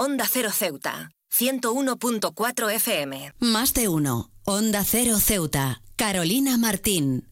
Onda Cero Ceuta, 101.4 FM. Más de uno. Onda Cero Ceuta. Carolina Martín.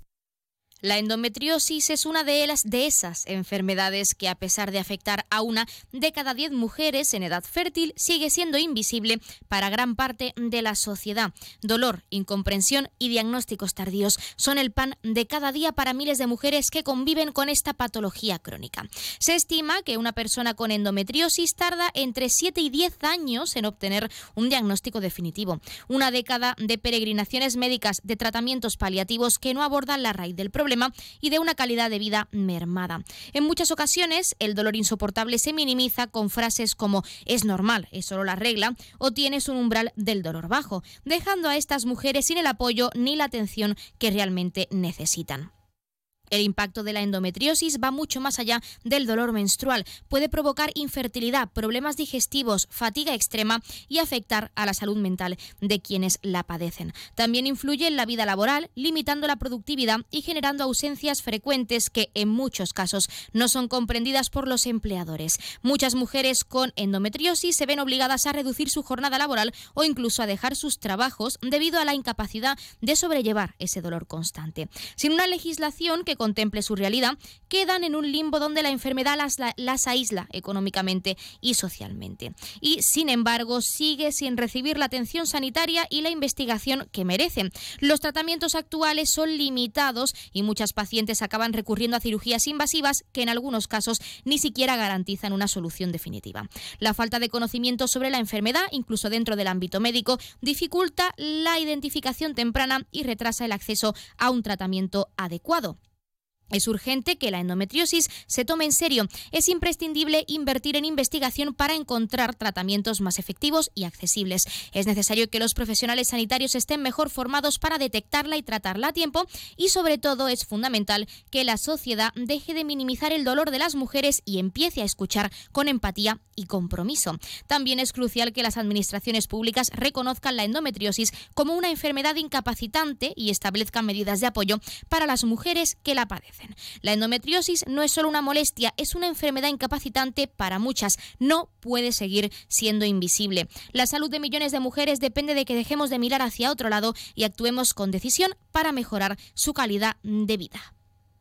La endometriosis es una de esas enfermedades que, a pesar de afectar a 1 de cada 10 mujeres en edad fértil, sigue siendo invisible para gran parte de la sociedad. Dolor, incomprensión y diagnósticos tardíos son el pan de cada día para miles de mujeres que conviven con esta patología crónica. Se estima que una persona con endometriosis tarda entre 7 y 10 años en obtener un diagnóstico definitivo. Una década de peregrinaciones médicas, de tratamientos paliativos que no abordan la raíz del problema y de una calidad de vida mermada. En muchas ocasiones, el dolor insoportable se minimiza con frases como «es normal, es solo la regla» o «tienes un umbral del dolor bajo», dejando a estas mujeres sin el apoyo ni la atención que realmente necesitan. El impacto de la endometriosis va mucho más allá del dolor menstrual. Puede provocar infertilidad, problemas digestivos, fatiga extrema y afectar a la salud mental de quienes la padecen. También influye en la vida laboral, limitando la productividad y generando ausencias frecuentes que, en muchos casos, no son comprendidas por los empleadores. Muchas mujeres con endometriosis se ven obligadas a reducir su jornada laboral o incluso a dejar sus trabajos debido a la incapacidad de sobrellevar ese dolor constante. Sin una legislación que contemple su realidad, quedan en un limbo donde la enfermedad las aísla económicamente y socialmente. Y, sin embargo, sigue sin recibir la atención sanitaria y la investigación que merecen. Los tratamientos actuales son limitados y muchas pacientes acaban recurriendo a cirugías invasivas que en algunos casos ni siquiera garantizan una solución definitiva. La falta de conocimiento sobre la enfermedad, incluso dentro del ámbito médico, dificulta la identificación temprana y retrasa el acceso a un tratamiento adecuado. Es urgente que la endometriosis se tome en serio. Es imprescindible invertir en investigación para encontrar tratamientos más efectivos y accesibles. Es necesario que los profesionales sanitarios estén mejor formados para detectarla y tratarla a tiempo y, sobre todo, es fundamental que la sociedad deje de minimizar el dolor de las mujeres y empiece a escuchar con empatía y compromiso. También es crucial que las administraciones públicas reconozcan la endometriosis como una enfermedad incapacitante y establezcan medidas de apoyo para las mujeres que la padecen. La endometriosis no es solo una molestia, es una enfermedad incapacitante para muchas. No puede seguir siendo invisible. La salud de millones de mujeres depende de que dejemos de mirar hacia otro lado y actuemos con decisión para mejorar su calidad de vida.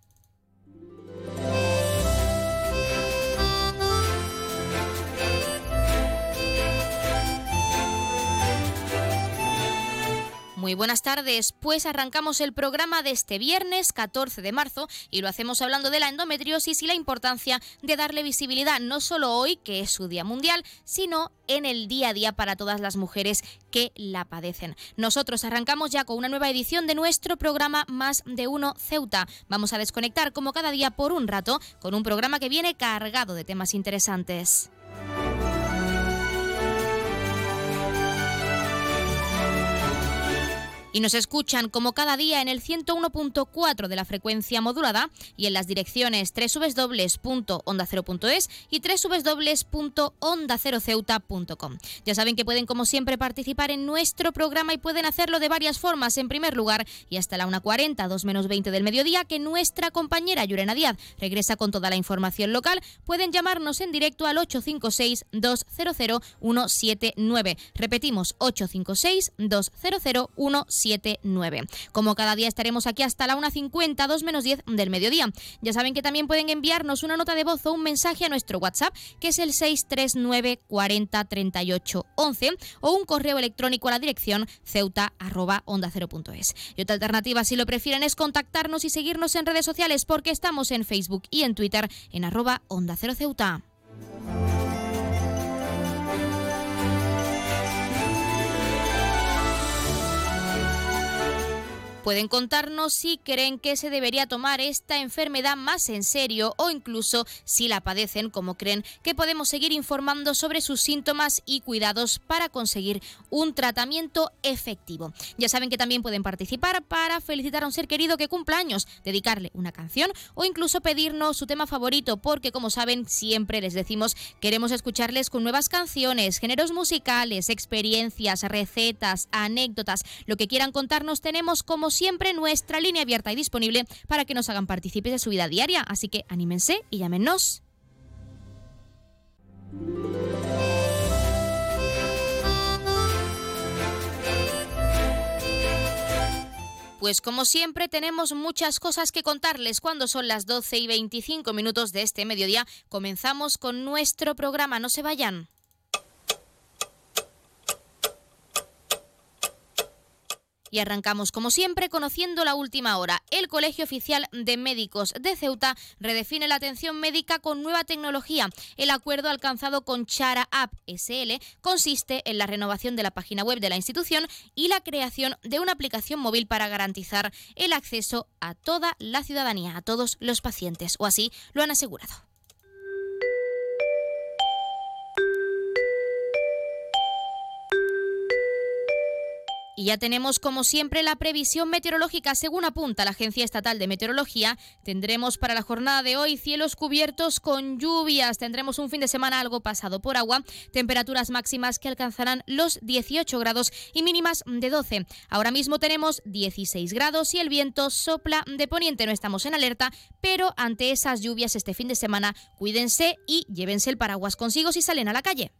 Muy buenas tardes, pues arrancamos el programa de este viernes 14 de marzo y lo hacemos hablando de la endometriosis y la importancia de darle visibilidad no solo hoy, que es su Día Mundial, sino en el día a día para todas las mujeres que la padecen. Nosotros arrancamos ya con una nueva edición de nuestro programa Más de Uno Ceuta. Vamos a desconectar como cada día por un rato con un programa que viene cargado de temas interesantes. Y nos escuchan como cada día en el 101.4 de la frecuencia modulada y en las direcciones www.ondacero.es y www.ondaceroceuta.com. Ya saben que pueden, como siempre, participar en nuestro programa y pueden hacerlo de varias formas. En primer lugar, y hasta la 1:40, 2 menos 20 del mediodía, que nuestra compañera Llurena Díaz regresa con toda la información local, pueden llamarnos en directo al 856-200-179. Repetimos, 856-200-179. Como cada día estaremos aquí hasta la 1:50, 2 menos 10 del mediodía. Ya saben que también pueden enviarnos una nota de voz o un mensaje a nuestro WhatsApp, que es el 639 40 38 11, o un correo electrónico a la dirección ceuta@ondacero.es. Y otra alternativa, si lo prefieren, es contactarnos y seguirnos en redes sociales, porque estamos en Facebook y en Twitter en @OndaCeroCeuta. Pueden contarnos si creen que se debería tomar esta enfermedad más en serio o incluso si la padecen, cómo creen que podemos seguir informando sobre sus síntomas y cuidados para conseguir un tratamiento efectivo. Ya saben que también pueden participar para felicitar a un ser querido que cumpla años, dedicarle una canción o incluso pedirnos su tema favorito, porque, como saben, siempre les decimos, queremos escucharles con nuevas canciones, géneros musicales, experiencias, recetas, anécdotas, lo que quieran contarnos. Tenemos, como siempre, nuestra línea abierta y disponible para que nos hagan partícipes de su vida diaria, así que anímense y llámenos. Pues como siempre tenemos muchas cosas que contarles. Cuando son las 12:25 de este mediodía, comenzamos con nuestro programa. No se vayan. Y arrancamos, como siempre, conociendo la última hora. El Colegio Oficial de Médicos de Ceuta redefine la atención médica con nueva tecnología. El acuerdo alcanzado con Chara App SL consiste en la renovación de la página web de la institución y la creación de una aplicación móvil para garantizar el acceso a toda la ciudadanía, a todos los pacientes, o así lo han asegurado. Y ya tenemos, como siempre, la previsión meteorológica. Según apunta la Agencia Estatal de Meteorología, tendremos para la jornada de hoy cielos cubiertos con lluvias. Tendremos un fin de semana algo pasado por agua, temperaturas máximas que alcanzarán los 18 grados y mínimas de 12. Ahora mismo tenemos 16 grados y el viento sopla de poniente. No estamos en alerta, pero ante esas lluvias este fin de semana, cuídense y llévense el paraguas consigo si salen a la calle.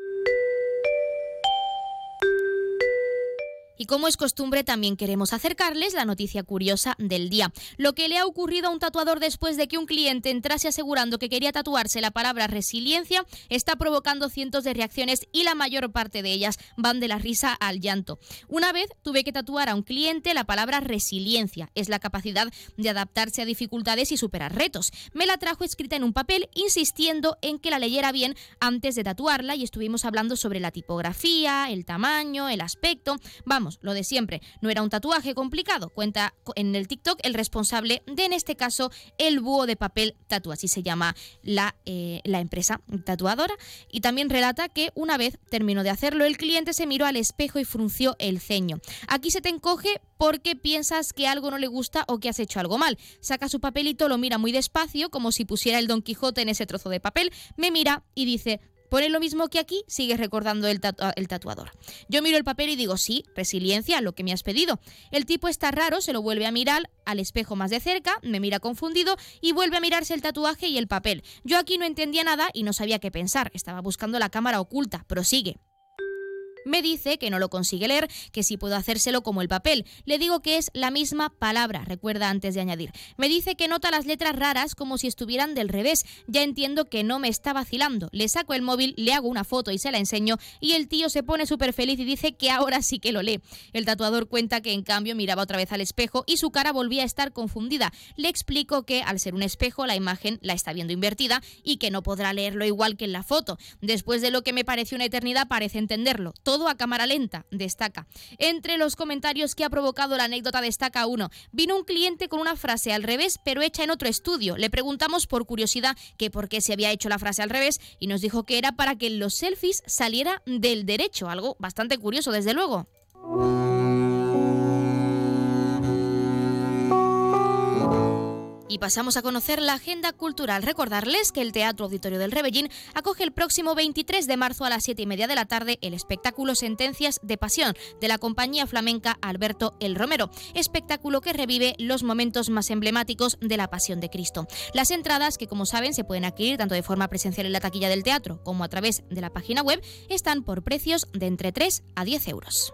Y como es costumbre, también queremos acercarles la noticia curiosa del día. Lo que le ha ocurrido a un tatuador después de que un cliente entrase asegurando que quería tatuarse la palabra resiliencia está provocando cientos de reacciones y la mayor parte de ellas van de la risa al llanto. Una vez tuve que tatuar a un cliente la palabra resiliencia. Es la capacidad de adaptarse a dificultades y superar retos. Me la trajo escrita en un papel insistiendo en que la leyera bien antes de tatuarla y estuvimos hablando sobre la tipografía, el tamaño, el aspecto. Vamos, lo de siempre. No era un tatuaje complicado. Cuenta en el TikTok el responsable de, en este caso, el Búho de Papel Tatú. Así se llama la empresa tatuadora. Y también relata que una vez terminó de hacerlo, el cliente se miró al espejo y frunció el ceño. Aquí se te encoge porque piensas que algo no le gusta o que has hecho algo mal. Saca su papelito, lo mira muy despacio, como si pusiera el Don Quijote en ese trozo de papel, me mira y dice: ¿pone lo mismo que aquí? Sigue recordando el tatuador. Yo miro el papel y digo: sí, resiliencia, lo que me has pedido. El tipo está raro, se lo vuelve a mirar al espejo más de cerca, me mira confundido y vuelve a mirarse el tatuaje y el papel. Yo aquí no entendía nada y no sabía qué pensar. Estaba buscando la cámara oculta. Prosigue. Me dice que no lo consigue leer, que sí puedo hacérselo como el papel. Le digo que es la misma palabra, recuerda antes de añadir. Me dice que nota las letras raras como si estuvieran del revés. Ya entiendo que no me está vacilando. Le saco el móvil, le hago una foto y se la enseño y el tío se pone súper feliz y dice que ahora sí que lo lee. El tatuador cuenta que en cambio miraba otra vez al espejo y su cara volvía a estar confundida. Le explico que al ser un espejo la imagen la está viendo invertida y que no podrá leerlo igual que en la foto. Después de lo que me pareció una eternidad parece entenderlo. Todo a cámara lenta, destaca. Entre los comentarios que ha provocado la anécdota destaca uno: vino un cliente con una frase al revés pero hecha en otro estudio. Le preguntamos por curiosidad que por qué se había hecho la frase al revés y nos dijo que era para que en los selfies saliera del derecho, algo bastante curioso desde luego. Y pasamos a conocer la agenda cultural. Recordarles que el Teatro Auditorio del Rebellín acoge el próximo 23 de marzo a las 7:30 de la tarde el espectáculo Sentencias de Pasión de la compañía flamenca Alberto el Romero, espectáculo que revive los momentos más emblemáticos de la Pasión de Cristo. Las entradas, que como saben se pueden adquirir tanto de forma presencial en la taquilla del teatro como a través de la página web, están por precios de entre 3 a 10 euros.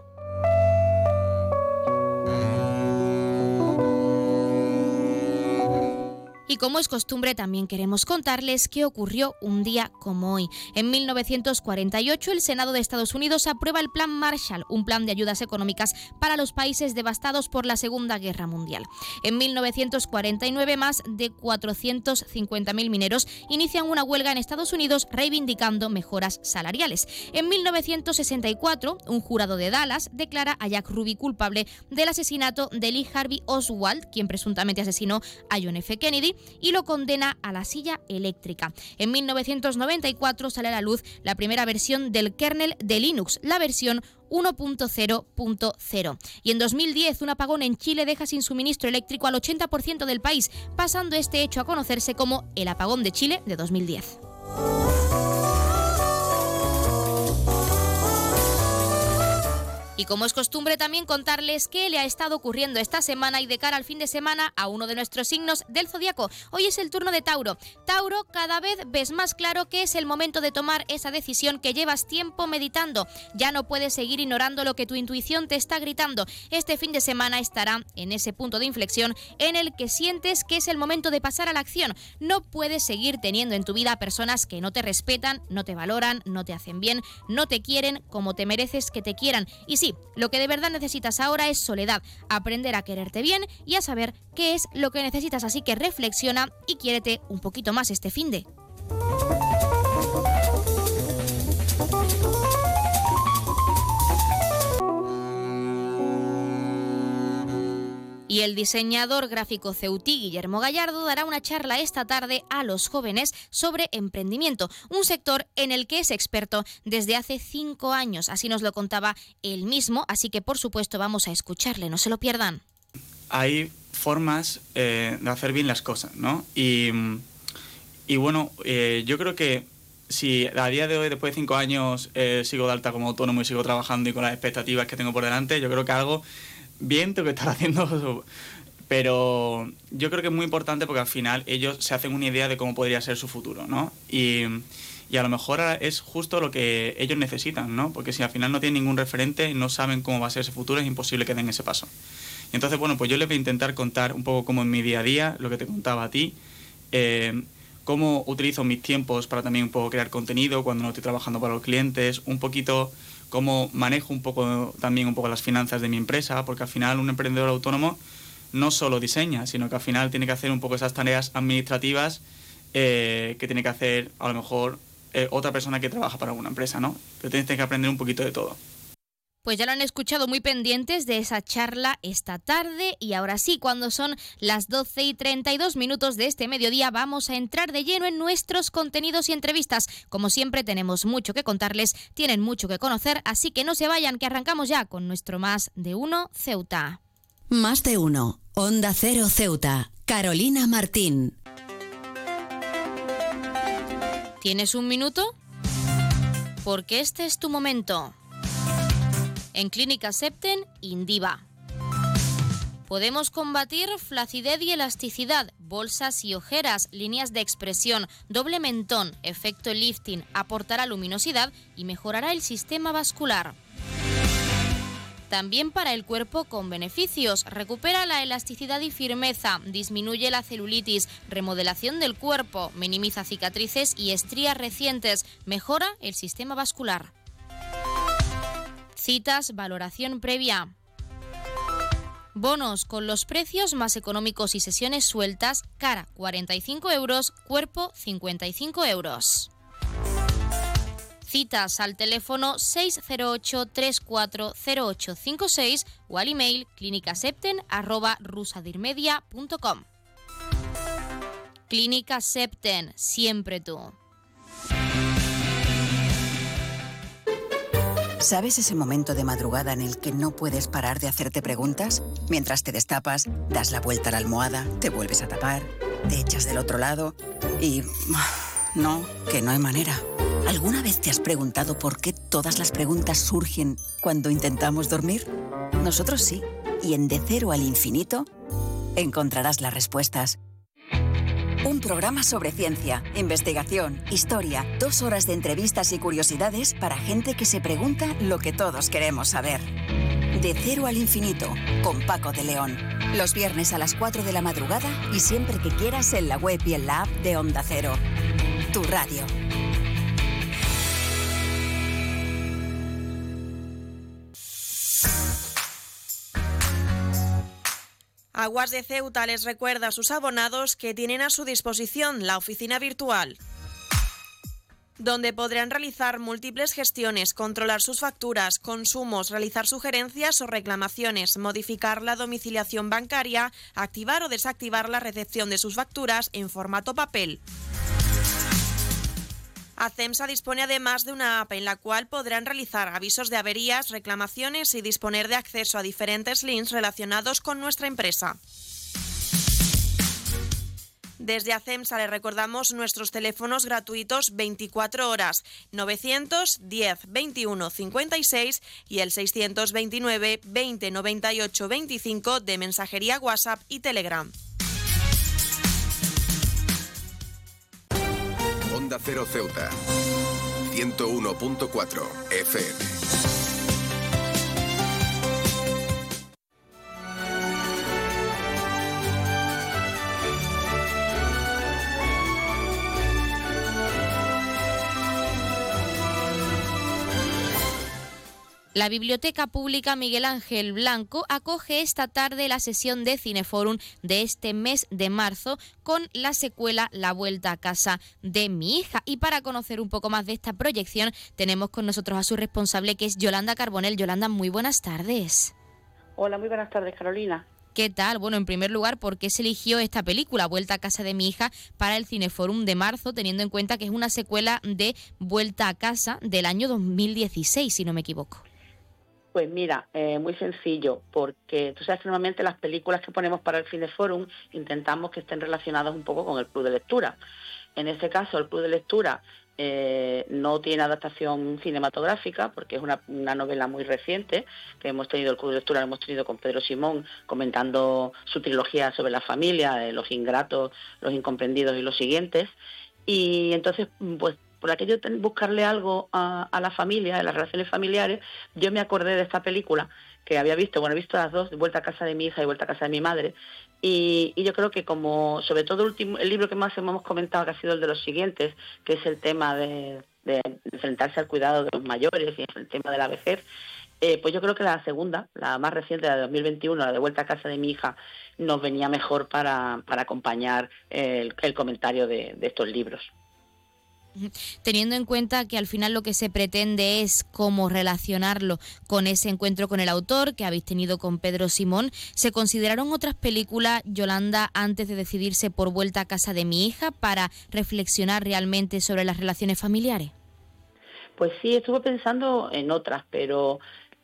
Y como es costumbre, también queremos contarles qué ocurrió un día como hoy. En 1948, el Senado de Estados Unidos aprueba el Plan Marshall, un plan de ayudas económicas para los países devastados por la Segunda Guerra Mundial. En 1949, más de 450.000 mineros inician una huelga en Estados Unidos reivindicando mejoras salariales. En 1964, un jurado de Dallas declara a Jack Ruby culpable del asesinato de Lee Harvey Oswald, quien presuntamente asesinó a John F. Kennedy, y lo condena a la silla eléctrica. En 1994 sale a la luz la primera versión del kernel de Linux, la versión 1.0.0. Y en 2010 un apagón en Chile deja sin suministro eléctrico al 80% del país, pasando este hecho a conocerse como el apagón de Chile de 2010. Y como es costumbre también contarles qué le ha estado ocurriendo esta semana y de cara al fin de semana a uno de nuestros signos del zodiaco. Hoy es el turno de Tauro. Tauro, cada vez ves más claro que es el momento de tomar esa decisión que llevas tiempo meditando. Ya no puedes seguir ignorando lo que tu intuición te está gritando. Este fin de semana estará en ese punto de inflexión en el que sientes que es el momento de pasar a la acción. No puedes seguir teniendo en tu vida personas que no te respetan, no te valoran, no te hacen bien, no te quieren como te mereces que te quieran. Y sí, lo que de verdad necesitas ahora es soledad, aprender a quererte bien y a saber qué es lo que necesitas, así que reflexiona y quiérete un poquito más este finde. Y el diseñador gráfico ceutí Guillermo Gallardo dará una charla esta tarde a los jóvenes sobre emprendimiento, un sector en el que es experto desde hace 5 años. Así nos lo contaba él mismo, así que por supuesto vamos a escucharle, no se lo pierdan. Hay formas de hacer bien las cosas, ¿no? Y bueno, yo creo que si a día de hoy, después de 5 años, sigo de alta como autónomo y sigo trabajando y con las expectativas que tengo por delante, yo creo que algo bien tengo que estar haciendo, pero yo creo que es muy importante porque al final ellos se hacen una idea de cómo podría ser su futuro, ¿no? Y a lo mejor es justo lo que ellos necesitan, ¿no? Porque si al final no tienen ningún referente, no saben cómo va a ser ese futuro, es imposible que den ese paso. Y entonces, bueno, pues yo les voy a intentar contar un poco cómo en mi día a día, lo que te contaba a ti, cómo utilizo mis tiempos para también un poco crear contenido cuando no estoy trabajando para los clientes, un poquito cómo manejo un poco las finanzas de mi empresa, porque al final un emprendedor autónomo no solo diseña, sino que al final tiene que hacer un poco esas tareas administrativas que tiene que hacer a lo mejor otra persona que trabaja para alguna empresa, ¿no? Pero tienes que aprender un poquito de todo. Pues ya lo han escuchado, muy pendientes de esa charla esta tarde. Y ahora sí, cuando son las 12:32 de este mediodía, vamos a entrar de lleno en nuestros contenidos y entrevistas. Como siempre, tenemos mucho que contarles, tienen mucho que conocer, así que no se vayan, que arrancamos ya con nuestro Más de Uno Ceuta. Más de Uno, Onda Cero Ceuta, Carolina Martín. ¿Tienes un minuto? Porque este es tu momento. En Clínica Septen, Indiva. Podemos combatir flacidez y elasticidad, bolsas y ojeras, líneas de expresión, doble mentón, efecto lifting, aportará luminosidad y mejorará el sistema vascular. También para el cuerpo con beneficios, recupera la elasticidad y firmeza, disminuye la celulitis, remodelación del cuerpo, minimiza cicatrices y estrías recientes, mejora el sistema vascular. Citas, valoración previa. Bonos con los precios más económicos y sesiones sueltas, cara 45 euros, cuerpo 55 euros. Citas al teléfono 608-340856 o al email clinicasepten@rusadirmedia.com. Clínica Septen, siempre tú. ¿Sabes ese momento de madrugada en el que no puedes parar de hacerte preguntas? Mientras te destapas, das la vuelta a la almohada, te vuelves a tapar, te echas del otro lado y... no, que no hay manera. ¿Alguna vez te has preguntado por qué todas las preguntas surgen cuando intentamos dormir? Nosotros sí, y en De Cero al Infinito encontrarás las respuestas. Un programa sobre ciencia, investigación, historia, 2 horas de entrevistas y curiosidades para gente que se pregunta lo que todos queremos saber. De Cero al Infinito, con Paco de León. Los viernes a las 4 de la madrugada y siempre que quieras en la web y en la app de Onda Cero. Tu radio. Aguas de Ceuta les recuerda a sus abonados que tienen a su disposición la oficina virtual, donde podrán realizar múltiples gestiones, controlar sus facturas, consumos, realizar sugerencias o reclamaciones, modificar la domiciliación bancaria, activar o desactivar la recepción de sus facturas en formato papel. ACEMSA dispone además de una app en la cual podrán realizar avisos de averías, reclamaciones y disponer de acceso a diferentes links relacionados con nuestra empresa. Desde ACEMSA le recordamos nuestros teléfonos gratuitos 24 horas, 910 21 56 y el 629 20 98 25 de mensajería WhatsApp y Telegram. Onda Cero Ceuta, 101.4 FM. La Biblioteca Pública Miguel Ángel Blanco acoge esta tarde la sesión de Cineforum de este mes de marzo con la secuela La Vuelta a Casa de mi hija. Y para conocer un poco más de esta proyección tenemos con nosotros a su responsable, que es Yolanda Carbonell. Yolanda, muy buenas tardes. Hola, muy buenas tardes, Carolina. ¿Qué tal? Bueno, en primer lugar, ¿por qué se eligió esta película, Vuelta a Casa de mi hija, para el Cineforum de marzo, teniendo en cuenta que es una secuela de Vuelta a Casa del año 2016, si no me equivoco? Pues mira, muy sencillo, porque tú sabes que normalmente las películas que ponemos para el Cineforum intentamos que estén relacionadas un poco con el club de lectura. En este caso, el club de lectura no tiene adaptación cinematográfica, porque es una novela muy reciente, que hemos tenido el club de lectura, lo hemos tenido con Pedro Simón, comentando su trilogía sobre la familia, Los Ingratos, Los Incomprendidos y los siguientes. Y entonces, pues, por aquello de buscarle algo a la familia, a las relaciones familiares, yo me acordé de esta película que había visto, he visto las dos, Vuelta a Casa de mi hija y Vuelta a Casa de mi madre, y yo creo que como, sobre todo el libro que más hemos comentado, que ha sido el de los siguientes, que es el tema de enfrentarse al cuidado de los mayores y el tema de la vejez, pues yo creo que la segunda, la más reciente, la de 2021, la de Vuelta a Casa de mi hija, nos venía mejor para acompañar el comentario de estos libros. Teniendo en cuenta que al final lo que se pretende es cómo relacionarlo con ese encuentro con el autor que habéis tenido con Pedro Simón, ¿se consideraron otras películas, Yolanda, antes de decidirse por Vuelta a Casa de mi hija para reflexionar realmente sobre las relaciones familiares? Pues sí, estuve pensando en otras, pero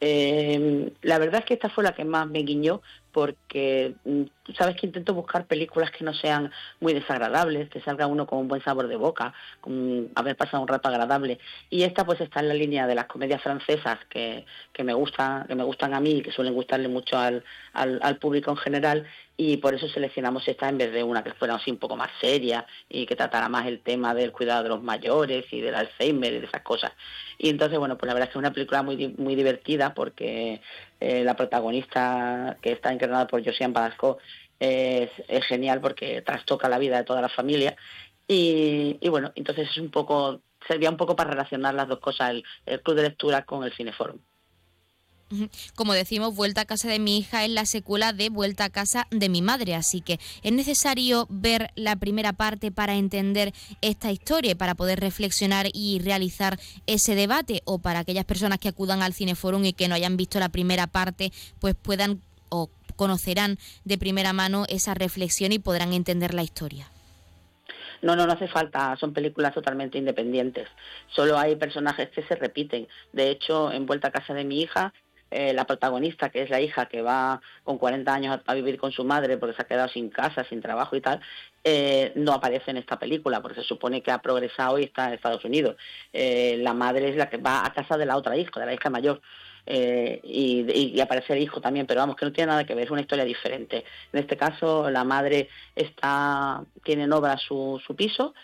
la verdad es que esta fue la que más me guiñó, porque tú sabes que intento buscar películas que no sean muy desagradables, que salga uno con un buen sabor de boca, con haber pasado un rato agradable. Y esta pues está en la línea de las comedias francesas que me gustan a mí y que suelen gustarle mucho al público en general, y por eso seleccionamos esta en vez de una que fuera así un poco más seria y que tratara más el tema del cuidado de los mayores y del Alzheimer y de esas cosas. Y entonces, bueno, pues la verdad es que es una película muy divertida, porque la protagonista, que está encarnada por Josiane Balasco, es genial porque trastoca la vida de toda la familia y bueno, entonces servía un poco para relacionar las dos cosas, el club de lectura con el Cineforum. Como decimos, Vuelta a Casa de mi hija es la secuela de Vuelta a Casa de mi madre, así que es necesario ver la primera parte para entender esta historia y para poder reflexionar y realizar ese debate, o para aquellas personas que acudan al Cineforum y que no hayan visto la primera parte, pues puedan o conocerán de primera mano esa reflexión y podrán entender la historia. No hace falta, son películas totalmente independientes, solo hay personajes que se repiten. De hecho, en Vuelta a Casa de mi hija, la protagonista, que es la hija que va con 40 años a vivir con su madre porque se ha quedado sin casa, sin trabajo y tal, no aparece en esta película porque se supone que ha progresado y está en Estados Unidos. La madre es la que va a casa de la otra hija, de la hija mayor, y aparece el hijo también, pero vamos, que no tiene nada que ver, es una historia diferente. En este caso, la madre tiene en obra su piso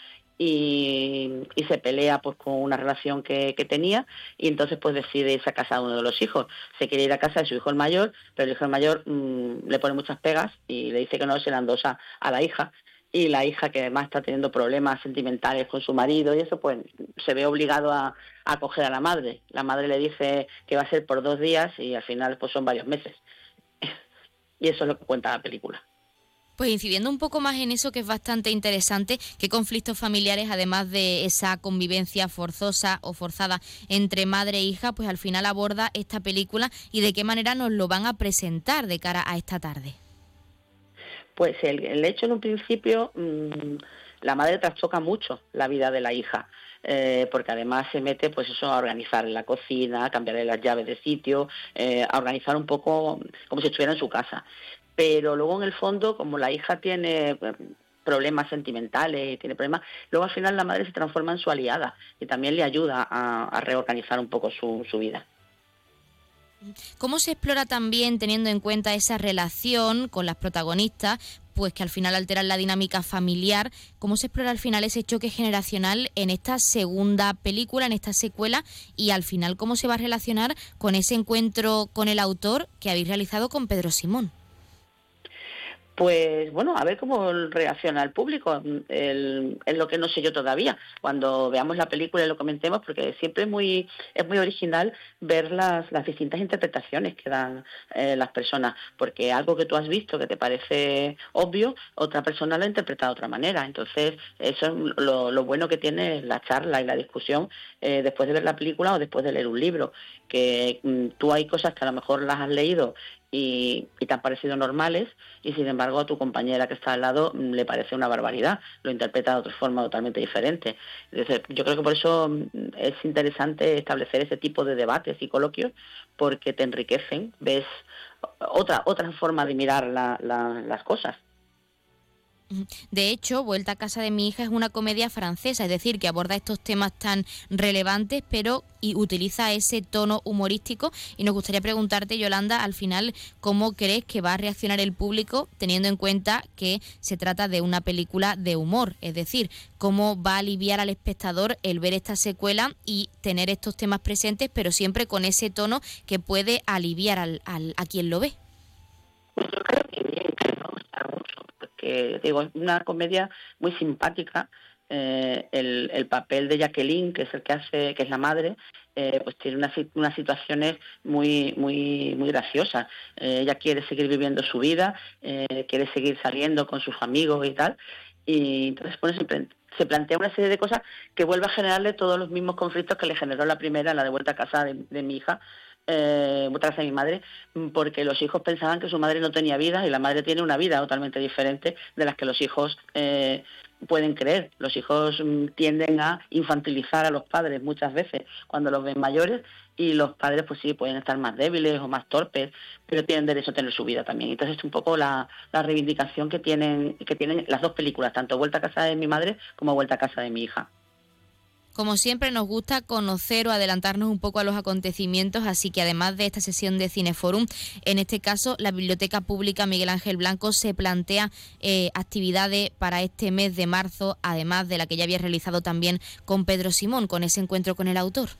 y se pelea pues con una relación que tenía, y entonces pues decide irse a casa de uno de los hijos. Se quiere ir a casa de su hijo el mayor, pero el hijo el mayor le pone muchas pegas y le dice que no, se la endosa a la hija, y la hija, que además está teniendo problemas sentimentales con su marido y eso, pues se ve obligado a acoger a la madre. La madre le dice que va a ser por 2 días y al final pues son varios meses. Y eso es lo que cuenta la película. Pues incidiendo un poco más en eso, que es bastante interesante, qué conflictos familiares, además de esa convivencia forzosa o forzada entre madre e hija, pues al final aborda esta película, y de qué manera nos lo van a presentar de cara a esta tarde. Pues el hecho, en un principio, la madre trastoca mucho la vida de la hija, porque además se mete pues eso, a organizar la cocina, a cambiarle las llaves de sitio, a organizar un poco como si estuviera en su casa. Pero luego, en el fondo, como la hija tiene problemas sentimentales, tiene problemas, luego al final la madre se transforma en su aliada y también le ayuda a reorganizar un poco su vida. ¿Cómo se explora también, teniendo en cuenta esa relación con las protagonistas, pues que al final alteran la dinámica familiar, cómo se explora al final ese choque generacional en esta segunda película, en esta secuela, y al final cómo se va a relacionar con ese encuentro con el autor que habéis realizado con Pedro Simón? Pues bueno, a ver cómo reacciona el público, es lo que no sé yo todavía. Cuando veamos la película y lo comentemos, porque siempre es muy original ver las distintas interpretaciones que dan las personas, porque algo que tú has visto que te parece obvio, otra persona lo ha interpretado de otra manera. Entonces, eso es lo bueno que tiene la charla y la discusión después de ver la película o después de leer un libro, que tú hay cosas que a lo mejor las has leído y te han parecido normales y sin embargo a tu compañera que está al lado le parece una barbaridad, lo interpreta de otra forma totalmente diferente. Entonces, yo creo que por eso es interesante establecer ese tipo de debates y coloquios, porque te enriquecen, ves otra forma de mirar las cosas. De hecho, Vuelta a casa de mi hija es una comedia francesa, es decir, que aborda estos temas tan relevantes, pero y utiliza ese tono humorístico. Y nos gustaría preguntarte, Yolanda, al final, ¿cómo crees que va a reaccionar el público, teniendo en cuenta que se trata de una película de humor? Es decir, ¿cómo va a aliviar al espectador el ver esta secuela y tener estos temas presentes, pero siempre con ese tono que puede aliviar a quien lo ve? Yo creo que bien, que me gusta mucho, porque digo, es una comedia muy simpática. El papel de Jacqueline, que es el que hace, que es la madre, pues tiene unas situaciones muy graciosas. Ella quiere seguir viviendo su vida, quiere seguir saliendo con sus amigos y tal, y entonces bueno, se plantea una serie de cosas que vuelve a generarle todos los mismos conflictos que le generó la primera, la de Vuelta a casa de mi hija, Vuelta a casa de mi madre, porque los hijos pensaban que su madre no tenía vida y la madre tiene una vida totalmente diferente de las que los hijos pueden creer. Los hijos tienden a infantilizar a los padres muchas veces cuando los ven mayores, y los padres pues sí pueden estar más débiles o más torpes, pero tienen derecho a tener su vida también. Entonces es un poco la reivindicación que tienen las dos películas, tanto Vuelta a casa de mi madre como Vuelta a casa de mi hija. Como siempre, nos gusta conocer o adelantarnos un poco a los acontecimientos, así que además de esta sesión de Cineforum, en este caso la Biblioteca Pública Miguel Ángel Blanco se plantea actividades para este mes de marzo, además de la que ya había realizado también con Pedro Simón, con ese encuentro con el autor.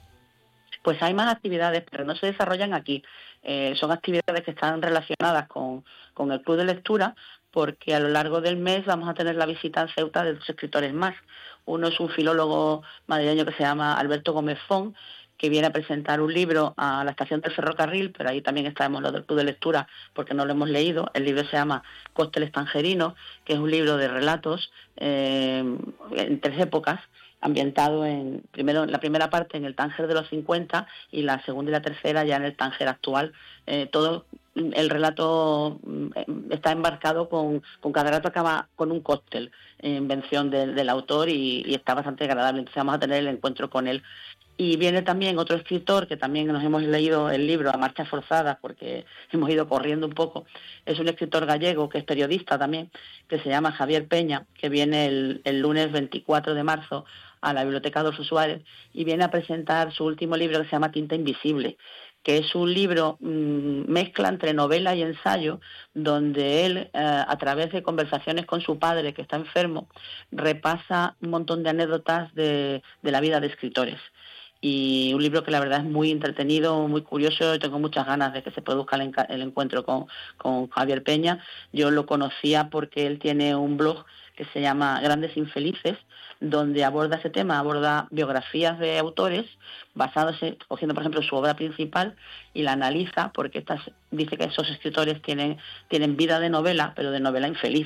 Pues hay más actividades, pero no se desarrollan aquí. Son actividades que están relacionadas con el Club de Lectura, porque a lo largo del mes vamos a tener la visita en Ceuta de dos escritores más. Uno es un filólogo madrileño que se llama Alberto Gómez Font, que viene a presentar un libro a la estación del ferrocarril, pero ahí también estaremos los del Club de Lectura porque no lo hemos leído. El libro se llama Cóctel Extranjerino, que es un libro de relatos en tres épocas, ambientado en la primera parte en el Tánger de los 50 y la segunda y la tercera ya en el Tánger actual. Todo el relato está embarcado con cada relato acaba con un cóctel, invención del autor, y está bastante agradable. Entonces vamos a tener el encuentro con él. Y viene también otro escritor que también nos hemos leído el libro a marcha forzada porque hemos ido corriendo un poco. Es un escritor gallego que es periodista también, que se llama Javier Peña, que viene el lunes 24 de marzo a la Biblioteca Adolfo Suárez y viene a presentar su último libro que se llama Tinta Invisible, que es un libro mezcla entre novela y ensayo, donde él, a través de conversaciones con su padre, que está enfermo, repasa un montón de anécdotas de la vida de escritores. Y un libro que la verdad es muy entretenido, muy curioso, y tengo muchas ganas de que se produzca el encuentro con Javier Peña. Yo lo conocía porque él tiene un blog que se llama Grandes Infelices, donde aborda ese tema, aborda biografías de autores, cogiendo por ejemplo su obra principal, y la analiza porque dice que esos escritores tienen vida de novela, pero de novela infeliz.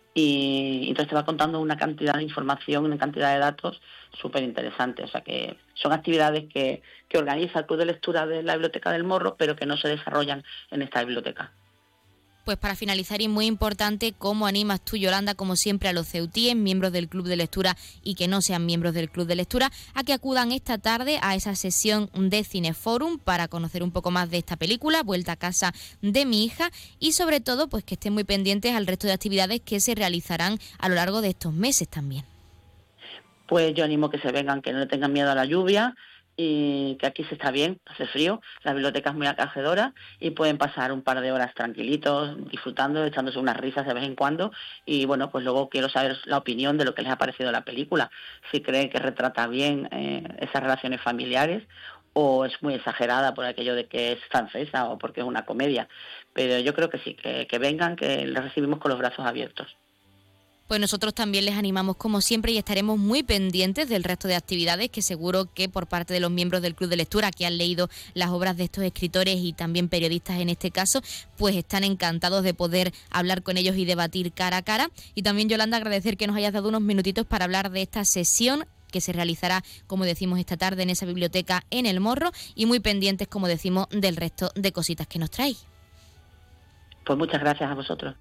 Y entonces te va contando una cantidad de información, una cantidad de datos súper interesantes. O sea que son actividades que organiza el Club de Lectura de la Biblioteca del Morro, pero que no se desarrollan en esta biblioteca. Pues para finalizar, y muy importante, ¿cómo animas tú, Yolanda, como siempre, a los ceutíes, miembros del Club de Lectura y que no sean miembros del Club de Lectura, a que acudan esta tarde a esa sesión de Cineforum para conocer un poco más de esta película, Vuelta a casa de mi hija, y sobre todo, pues que estén muy pendientes al resto de actividades que se realizarán a lo largo de estos meses también? Pues yo animo que se vengan, que no le tengan miedo a la lluvia, y que aquí se está bien, hace frío, la biblioteca es muy acogedora y pueden pasar un par de horas tranquilitos, disfrutando, echándose unas risas de vez en cuando. Y bueno, pues luego quiero saber la opinión de lo que les ha parecido la película, si creen que retrata bien esas relaciones familiares o es muy exagerada por aquello de que es francesa o porque es una comedia. Pero yo creo que sí, que vengan, que les recibimos con los brazos abiertos. Pues nosotros también les animamos como siempre y estaremos muy pendientes del resto de actividades que seguro que por parte de los miembros del Club de Lectura que han leído las obras de estos escritores y también periodistas en este caso, pues están encantados de poder hablar con ellos y debatir cara a cara. Y también, Yolanda, agradecer que nos hayas dado unos minutitos para hablar de esta sesión que se realizará, como decimos, esta tarde en esa biblioteca en El Morro, y muy pendientes, como decimos, del resto de cositas que nos traéis. Pues muchas gracias a vosotros.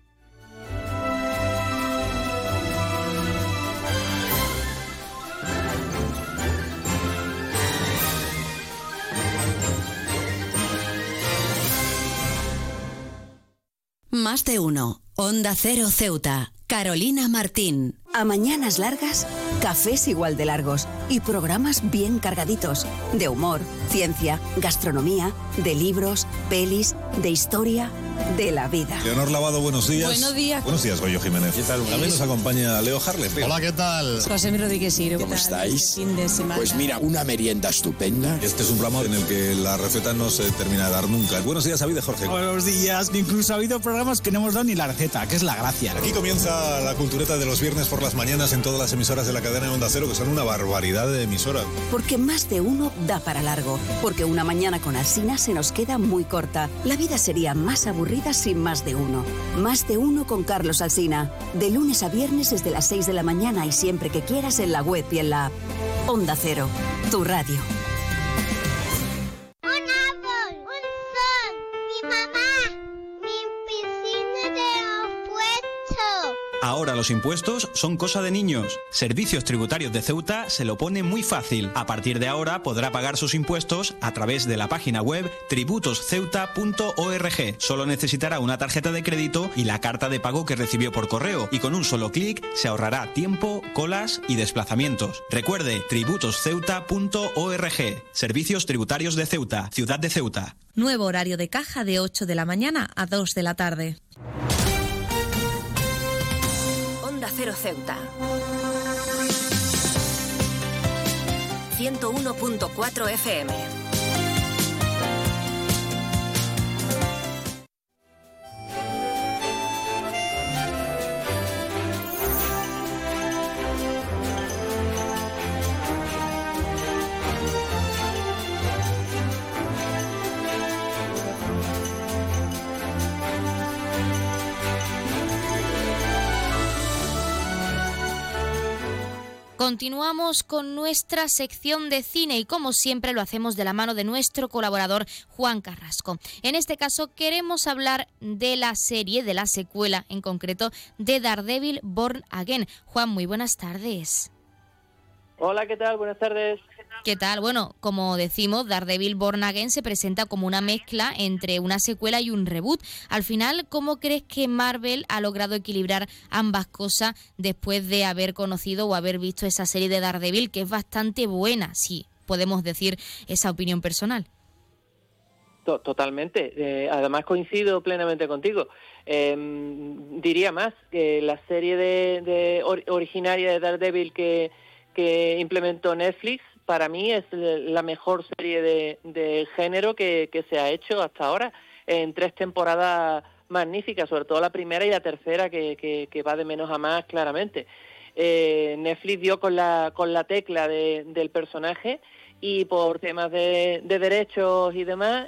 Más de uno. Onda Cero Ceuta. Carolina Martín. A mañanas largas, cafés igual de largos y programas bien cargaditos. De humor, ciencia, gastronomía, de libros, pelis, de historia, de la vida. Leonor Lavado, buenos días. Buenos días. Buenos días, Goyo Jiménez. ¿Qué tal? También nos acompaña Leo Harlem. Hola, ¿qué tal? José Rodríguez Siro. ¿Cómo estáis? Fin de semana. Pues mira, una merienda estupenda. Este es un programa en el que la receta no se termina de dar nunca. Buenos días, David, Jorge. Buenos días. Incluso ha habido programas que no hemos dado ni la receta, que es la gracia. Aquí comienza la cultureta de los viernes por las mañanas en todas las emisoras de la cadena de Onda Cero, que son una barbaridad de emisoras. Porque más de uno da para largo. Porque una mañana con Alsina se nos queda muy corta. La vida sería más aburrida sin más de uno. Más de uno con Carlos Alsina. De lunes a viernes desde las 6 de la mañana y siempre que quieras en la web y en la app. Onda Cero, tu radio. Un árbol, un sol, mi mamá, mi piscina de los puestos. Ahora los impuestos son cosa de niños. Servicios Tributarios de Ceuta se lo pone muy fácil. A partir de ahora podrá pagar sus impuestos a través de la página web tributosceuta.org. Solo necesitará una tarjeta de crédito y la carta de pago que recibió por correo, y con un solo clic se ahorrará tiempo, colas y desplazamientos. Recuerde, tributosceuta.org. Servicios Tributarios de Ceuta, Ciudad de Ceuta. Nuevo horario de caja de 8 de la mañana a 2 de la tarde. Onda Cero Ceuta. 101.4 FM. Continuamos con nuestra sección de cine y como siempre lo hacemos de la mano de nuestro colaborador Juan Carrasco. En este caso queremos hablar de la serie, de la secuela en concreto de Daredevil Born Again. Juan, muy buenas tardes. Hola, ¿qué tal? Buenas tardes. ¿Qué tal? Bueno, como decimos, Daredevil Born Again se presenta como una mezcla entre una secuela y un reboot. Al final, ¿cómo crees que Marvel ha logrado equilibrar ambas cosas después de haber conocido o haber visto esa serie de Daredevil, que es bastante buena, si podemos decir esa opinión personal? Totalmente. Además, coincido plenamente contigo. Diría más, que la serie originaria de Daredevil que implementó Netflix, para mí es la mejor serie de género que se ha hecho hasta ahora, en 3 temporadas magníficas, sobre todo la primera y la tercera, que va de menos a más claramente. Netflix dio con la tecla del personaje, y por temas de derechos y demás,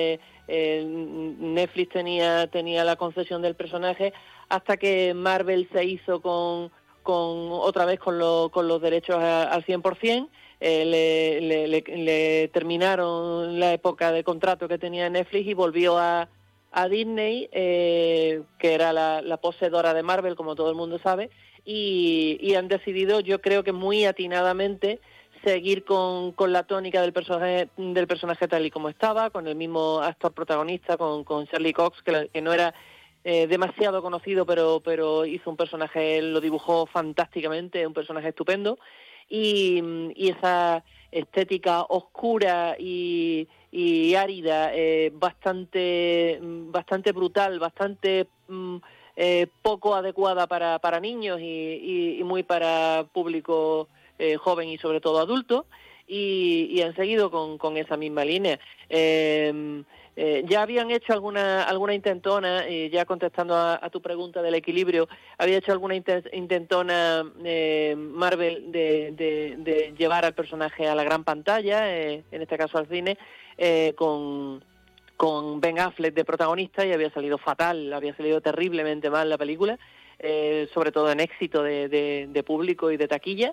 Netflix tenía la concesión del personaje hasta que Marvel se hizo otra vez con los derechos al 100%. Le terminaron la época de contrato que tenía Netflix y volvió a a Disney, que era la poseedora de Marvel, como todo el mundo sabe, y han decidido, yo creo que muy atinadamente, seguir con la tónica del personaje tal y como estaba, con el mismo actor protagonista, con Charlie Cox, que no era demasiado conocido, pero hizo un personaje, lo dibujó fantásticamente, un personaje estupendo, y esa estética oscura y árida, bastante brutal, bastante poco adecuada para niños y muy para público joven y sobre todo adulto, y han seguido con esa misma línea. Ya habían hecho alguna intentona, ya contestando a tu pregunta del equilibrio, había hecho alguna intentona Marvel de llevar al personaje a la gran pantalla, en este caso al cine, con Ben Affleck de protagonista, y había salido fatal, había salido terriblemente mal la película, sobre todo en éxito de público y de taquilla.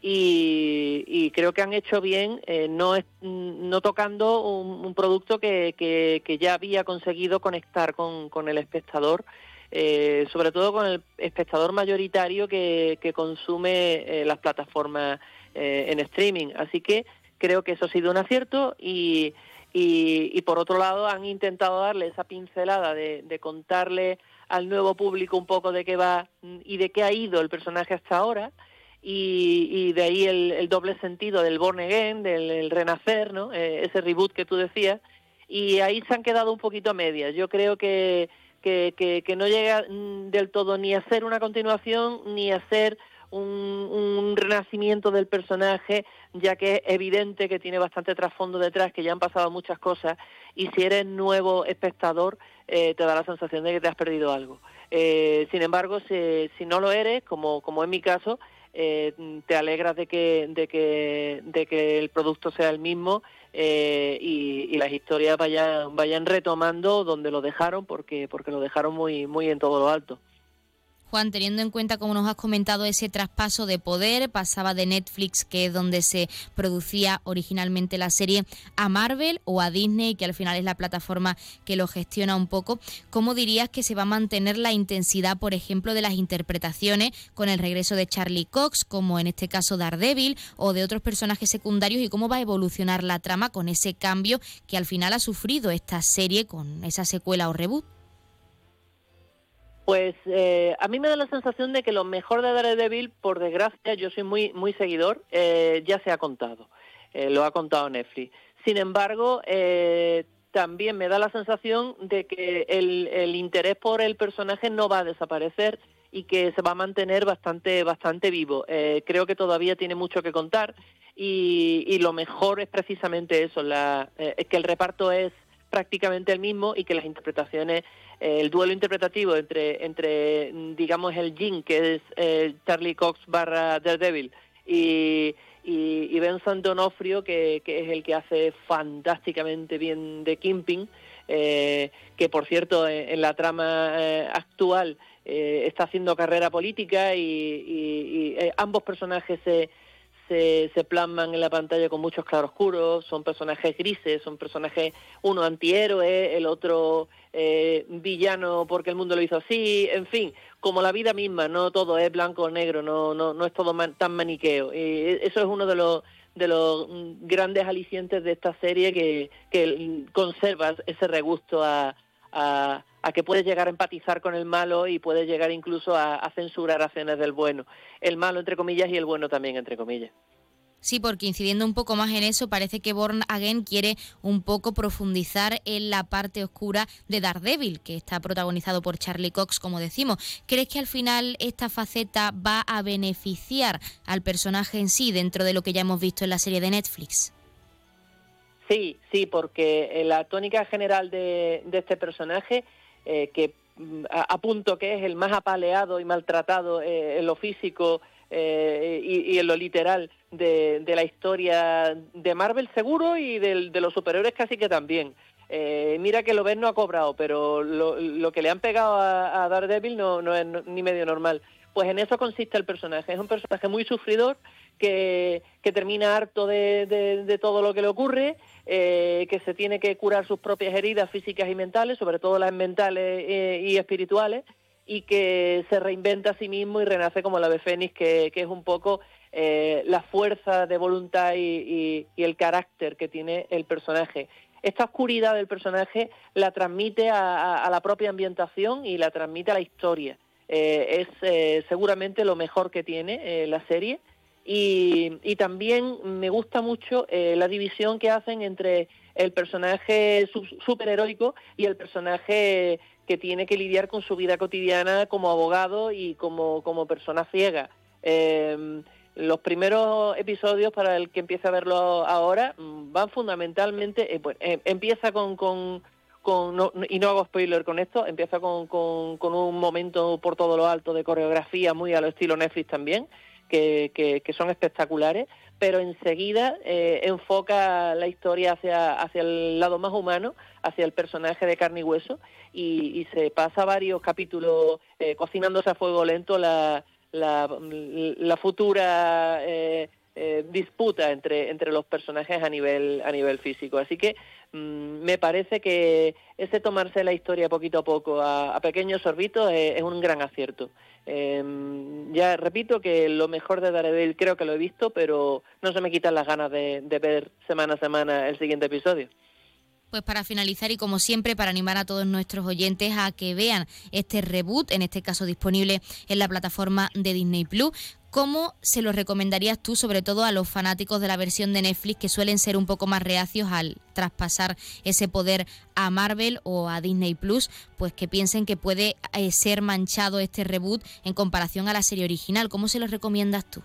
Y creo que han hecho bien no tocando un producto que ya había conseguido conectar con el espectador, sobre todo con el espectador mayoritario que consume las plataformas en streaming. Así que creo que eso ha sido un acierto y por otro lado han intentado darle esa pincelada de contarle al nuevo público un poco de qué va y de qué ha ido el personaje hasta ahora. Y de ahí el doble sentido del Born Again, del renacer, ¿no? Ese reboot que tú decías, y ahí se han quedado un poquito a medias. Yo creo que no llega del todo ni a ser una continuación ni a ser un renacimiento del personaje, ya que es evidente que tiene bastante trasfondo detrás, que ya han pasado muchas cosas, y si eres nuevo espectador te da la sensación de que te has perdido algo. Sin embargo, si no lo eres, como en mi caso, te alegras de que el producto sea el mismo, y las historias vayan retomando donde lo dejaron, porque lo dejaron muy en todo lo alto. Juan, teniendo en cuenta, como nos has comentado, ese traspaso de poder, pasaba de Netflix, que es donde se producía originalmente la serie, a Marvel o a Disney, que al final es la plataforma que lo gestiona un poco, ¿cómo dirías que se va a mantener la intensidad, por ejemplo, de las interpretaciones con el regreso de Charlie Cox, como en este caso Daredevil, o de otros personajes secundarios, y cómo va a evolucionar la trama con ese cambio que al final ha sufrido esta serie con esa secuela o reboot? Pues a mí me da la sensación de que lo mejor de Daredevil, por desgracia, yo soy muy seguidor, ya se ha contado, lo ha contado Netflix. Sin embargo, también me da la sensación de que el interés por el personaje no va a desaparecer y que se va a mantener bastante vivo. Creo que todavía tiene mucho que contar y lo mejor es precisamente eso, es que el reparto es prácticamente el mismo y que las interpretaciones, el duelo interpretativo entre digamos el Jin, que es Charlie Cox / Daredevil, y Vincent D'Onofrio, que es el que hace fantásticamente bien de Kingpin, que por cierto en la trama actual está haciendo carrera política, y ambos personajes se plasman en la pantalla con muchos claroscuros, son personajes grises, son personajes, uno antihéroe, el otro villano porque el mundo lo hizo así, en fin, como la vida misma, no todo es blanco o negro, no es todo tan maniqueo. Y eso es uno de los grandes alicientes de esta serie, que conserva ese regusto a que puedes llegar a empatizar con el malo y puedes llegar incluso a censurar acciones del bueno. El malo, entre comillas, y el bueno también, entre comillas. Sí, porque incidiendo un poco más en eso, parece que Born Again quiere un poco profundizar en la parte oscura de Daredevil, que está protagonizado por Charlie Cox, como decimos. ¿Crees que al final esta faceta va a beneficiar al personaje en sí dentro de lo que ya hemos visto en la serie de Netflix? Sí, porque la tónica general de este personaje, que apunto que es el más apaleado y maltratado en lo físico y en lo literal de la historia de Marvel, seguro, y de los superhéroes casi que también. Mira que Lobezno ha cobrado, pero lo que le han pegado a Daredevil no es ni medio normal. Pues en eso consiste el personaje. Es un personaje muy sufridor que termina harto de todo lo que le ocurre, que se tiene que curar sus propias heridas físicas y mentales, sobre todo las mentales y espirituales, y que se reinventa a sí mismo y renace como el ave fénix, que es un poco la fuerza de voluntad y el carácter que tiene el personaje. Esta oscuridad del personaje la transmite a la propia ambientación y la transmite a la historia. Es seguramente lo mejor que tiene la serie, y también me gusta mucho la división que hacen entre el personaje superheroico y el personaje que tiene que lidiar con su vida cotidiana como abogado y como persona ciega. Los primeros episodios, para el que empiece a verlo ahora, van fundamentalmente, empieza con y no hago spoiler con esto, empieza con un momento por todo lo alto de coreografía muy a lo estilo Netflix también, que son espectaculares, pero enseguida enfoca la historia hacia el lado más humano, hacia el personaje de carne y hueso, y se pasa varios capítulos cocinándose a fuego lento la futura disputa entre los personajes a nivel físico. Así que me parece que ese tomarse la historia poquito a poco, a pequeños sorbitos, es un gran acierto. Ya repito que lo mejor de Daredevil creo que lo he visto, pero no se me quitan las ganas de ver semana a semana el siguiente episodio. Pues para finalizar y como siempre para animar a todos nuestros oyentes a que vean este reboot, en este caso disponible en la plataforma de Disney Plus, ¿cómo se lo recomendarías tú, sobre todo a los fanáticos de la versión de Netflix que suelen ser un poco más reacios al traspasar ese poder a Marvel o a Disney Plus, pues que piensen que puede ser manchado este reboot en comparación a la serie original? ¿Cómo se lo recomiendas tú?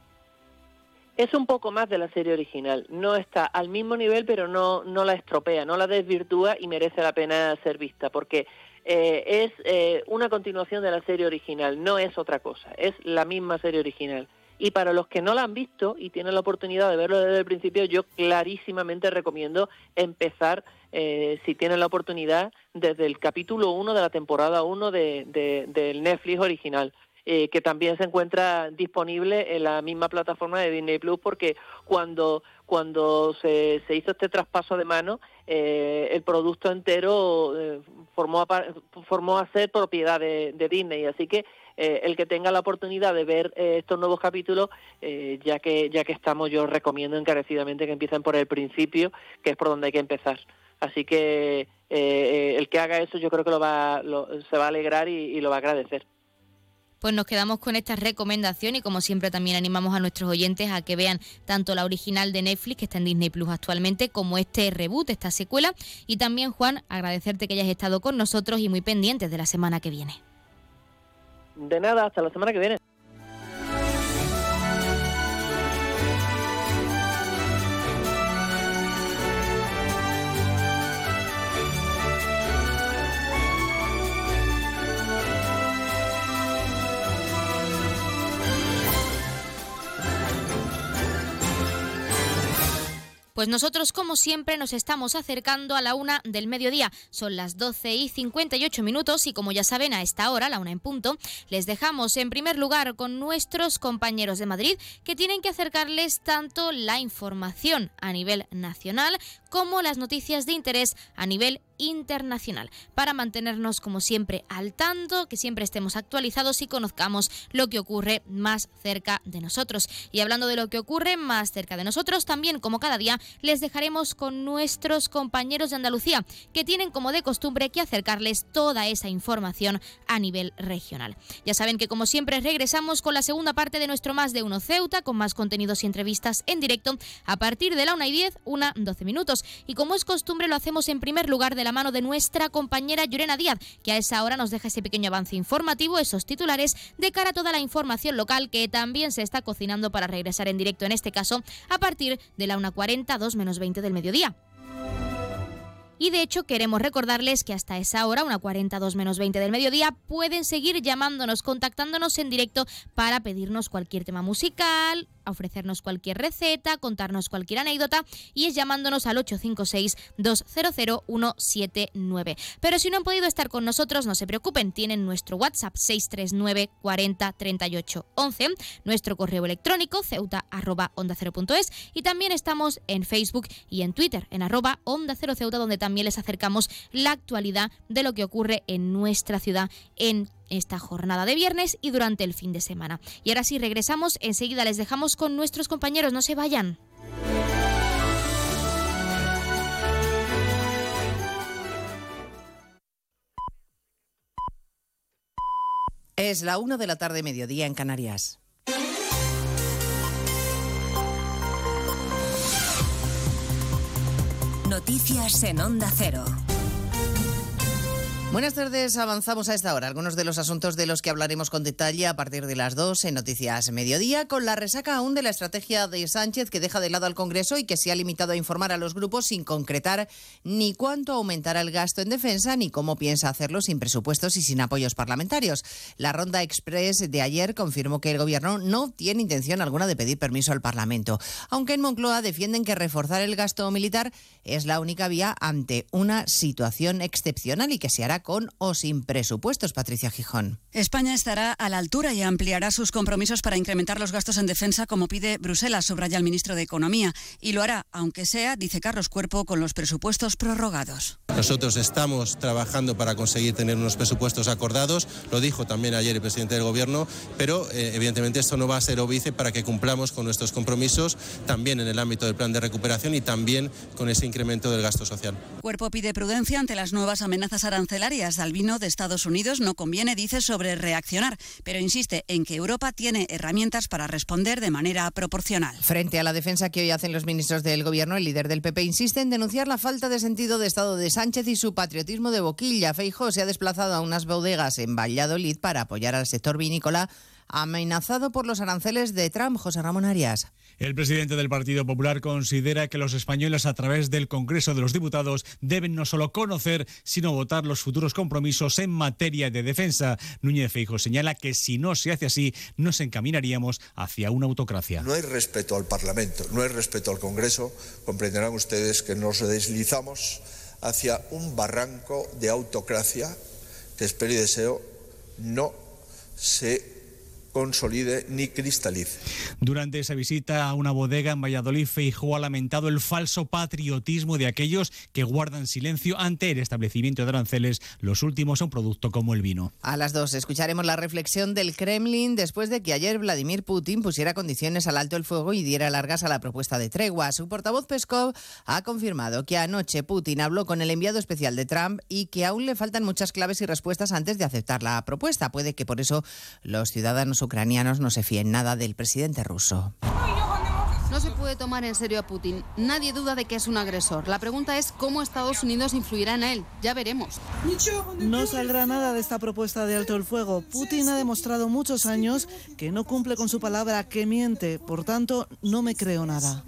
Es un poco más de la serie original, no está al mismo nivel, pero no la estropea, no la desvirtúa y merece la pena ser vista, porque es una continuación de la serie original, no es otra cosa, es la misma serie original. Y para los que no la han visto y tienen la oportunidad de verlo desde el principio, yo clarísimamente recomiendo empezar, si tienen la oportunidad, desde el capítulo 1 de la temporada 1 del Netflix original. Que también se encuentra disponible en la misma plataforma de Disney Plus, porque cuando se hizo este traspaso de mano, el producto entero formó a ser propiedad de Disney, así que el que tenga la oportunidad de ver estos nuevos capítulos, ya que estamos, yo recomiendo encarecidamente que empiecen por el principio, que es por donde hay que empezar. Así que el que haga eso, yo creo que se va a alegrar y lo va a agradecer. Pues nos quedamos con esta recomendación y como siempre también animamos a nuestros oyentes a que vean tanto la original de Netflix, que está en Disney Plus actualmente, como este reboot, esta secuela. Y también, Juan, agradecerte que hayas estado con nosotros y muy pendientes de la semana que viene. De nada, hasta la semana que viene. Pues nosotros, como siempre, nos estamos acercando a la 1 del mediodía. Son las 12:58 y como ya saben, a esta hora, la 1 en punto, les dejamos en primer lugar con nuestros compañeros de Madrid, que tienen que acercarles tanto la información a nivel nacional como las noticias de interés a nivel internacional, para mantenernos como siempre al tanto, que siempre estemos actualizados y conozcamos lo que ocurre más cerca de nosotros. Y hablando de lo que ocurre más cerca de nosotros, también como cada día les dejaremos con nuestros compañeros de Andalucía, que tienen como de costumbre que acercarles toda esa información a nivel regional. Ya saben que como siempre regresamos con la segunda parte de nuestro Más de Uno Ceuta, con más contenidos y entrevistas en directo a partir de la 1:10, 1:12. Y como es costumbre, lo hacemos en primer lugar de la mano de nuestra compañera Llorena Díaz, que a esa hora nos deja ese pequeño avance informativo, esos titulares, de cara a toda la información local que también se está cocinando para regresar en directo, en este caso, a partir de la 1:40, 2:20 del mediodía. Y de hecho queremos recordarles que hasta esa hora, 1:40, 2:20 del mediodía, pueden seguir llamándonos, contactándonos en directo para pedirnos cualquier tema musical, a ofrecernos cualquier receta, contarnos cualquier anécdota, y es llamándonos al 856-200-179. Pero si no han podido estar con nosotros, no se preocupen, tienen nuestro WhatsApp 639 40 38 11, nuestro correo electrónico ceuta@ondacero.es, y también estamos en Facebook y en Twitter en @onda0ceuta, donde también les acercamos la actualidad de lo que ocurre en nuestra ciudad en esta jornada de viernes y durante el fin de semana. Y ahora sí, regresamos, enseguida les dejamos con nuestros compañeros, no se vayan. Es la 1 de la tarde, mediodía en Canarias. Noticias en Onda Cero. Buenas tardes, avanzamos a esta hora. Algunos de los asuntos de los que hablaremos con detalle a partir de las 2 en Noticias Mediodía, con la resaca aún de la estrategia de Sánchez, que deja de lado al Congreso y que se ha limitado a informar a los grupos sin concretar ni cuánto aumentará el gasto en defensa ni cómo piensa hacerlo sin presupuestos y sin apoyos parlamentarios. La ronda express de ayer confirmó que el Gobierno no tiene intención alguna de pedir permiso al Parlamento, aunque en Moncloa defienden que reforzar el gasto militar es la única vía ante una situación excepcional y que se hará con o sin presupuestos. Patricia Gijón. España estará a la altura y ampliará sus compromisos para incrementar los gastos en defensa, como pide Bruselas, subraya el ministro de Economía. Y lo hará, aunque sea, dice Carlos Cuerpo, con los presupuestos prorrogados. Nosotros estamos trabajando para conseguir tener unos presupuestos acordados, lo dijo también ayer el presidente del Gobierno, pero evidentemente esto no va a ser óbice para que cumplamos con nuestros compromisos, también en el ámbito del plan de recuperación y también con ese incremento del gasto social. Cuerpo pide prudencia ante las nuevas amenazas arancelarias al vino de Estados Unidos. No conviene, dice, sobre reaccionar, pero insiste en que Europa tiene herramientas para responder de manera proporcional. Frente a la defensa que hoy hacen los ministros del Gobierno, el líder del PP insiste en denunciar la falta de sentido de Estado de Sánchez y su patriotismo de boquilla. Feijóo se ha desplazado a unas bodegas en Valladolid para apoyar al sector vinícola amenazado por los aranceles de Trump. José Ramón Arias. El presidente del Partido Popular considera que los españoles, a través del Congreso de los Diputados, deben no solo conocer, sino votar los futuros compromisos en materia de defensa. Núñez Feijóo señala que si no se hace así, nos encaminaríamos hacia una autocracia. No hay respeto al Parlamento, no hay respeto al Congreso. Comprenderán ustedes que nos deslizamos hacia un barranco de autocracia que espero y deseo no se consolide ni cristalice. Durante esa visita a una bodega en Valladolid, Feijóo ha lamentado el falso patriotismo de aquellos que guardan silencio ante el establecimiento de aranceles, los últimos a un producto como el vino. A las 2 escucharemos la reflexión del Kremlin después de que ayer Vladimir Putin pusiera condiciones al alto el fuego y diera largas a la propuesta de tregua. Su portavoz Peskov ha confirmado que anoche Putin habló con el enviado especial de Trump y que aún le faltan muchas claves y respuestas antes de aceptar la propuesta. Puede que por eso los ciudadanos ucranianos no se fíen nada del presidente ruso. No se puede tomar en serio a Putin. Nadie duda de que es un agresor. La pregunta es cómo Estados Unidos influirá en él. Ya veremos. No saldrá nada de esta propuesta de alto el fuego. Putin ha demostrado muchos años que no cumple con su palabra, que miente. Por tanto, no me creo nada.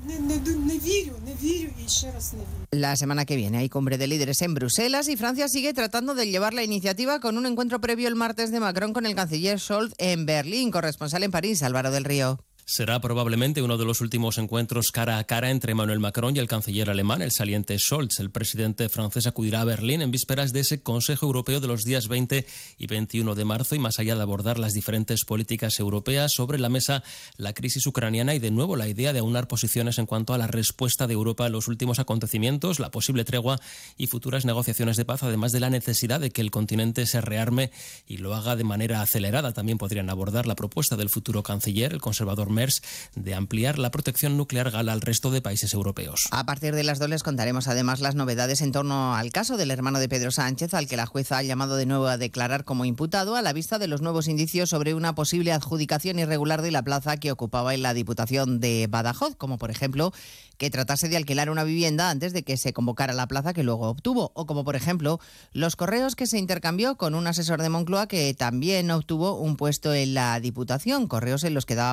La semana que viene hay cumbre de líderes en Bruselas y Francia sigue tratando de llevar la iniciativa con un encuentro previo el martes de Macron con el canciller Scholz en Berlín. Corresponsal en París, Álvaro del Río. Será probablemente uno de los últimos encuentros cara a cara entre Emmanuel Macron y el canciller alemán, el saliente Scholz. El presidente francés acudirá a Berlín en vísperas de ese Consejo Europeo de los días 20 y 21 de marzo y más allá de abordar las diferentes políticas europeas, sobre la mesa la crisis ucraniana y de nuevo la idea de aunar posiciones en cuanto a la respuesta de Europa a los últimos acontecimientos, la posible tregua y futuras negociaciones de paz, además de la necesidad de que el continente se rearme y lo haga de manera acelerada. También podrían abordar la propuesta del futuro canciller, el conservador de ampliar la protección nuclear gala al resto de países europeos. A partir de las 2 les contaremos además las novedades en torno al caso del hermano de Pedro Sánchez, al que la jueza ha llamado de nuevo a declarar como imputado a la vista de los nuevos indicios sobre una posible adjudicación irregular de la plaza que ocupaba en la Diputación de Badajoz, como por ejemplo que tratase de alquilar una vivienda antes de que se convocara la plaza que luego obtuvo, o como por ejemplo los correos que se intercambió con un asesor de Moncloa que también obtuvo un puesto en la Diputación, correos en los que daba por hecho que la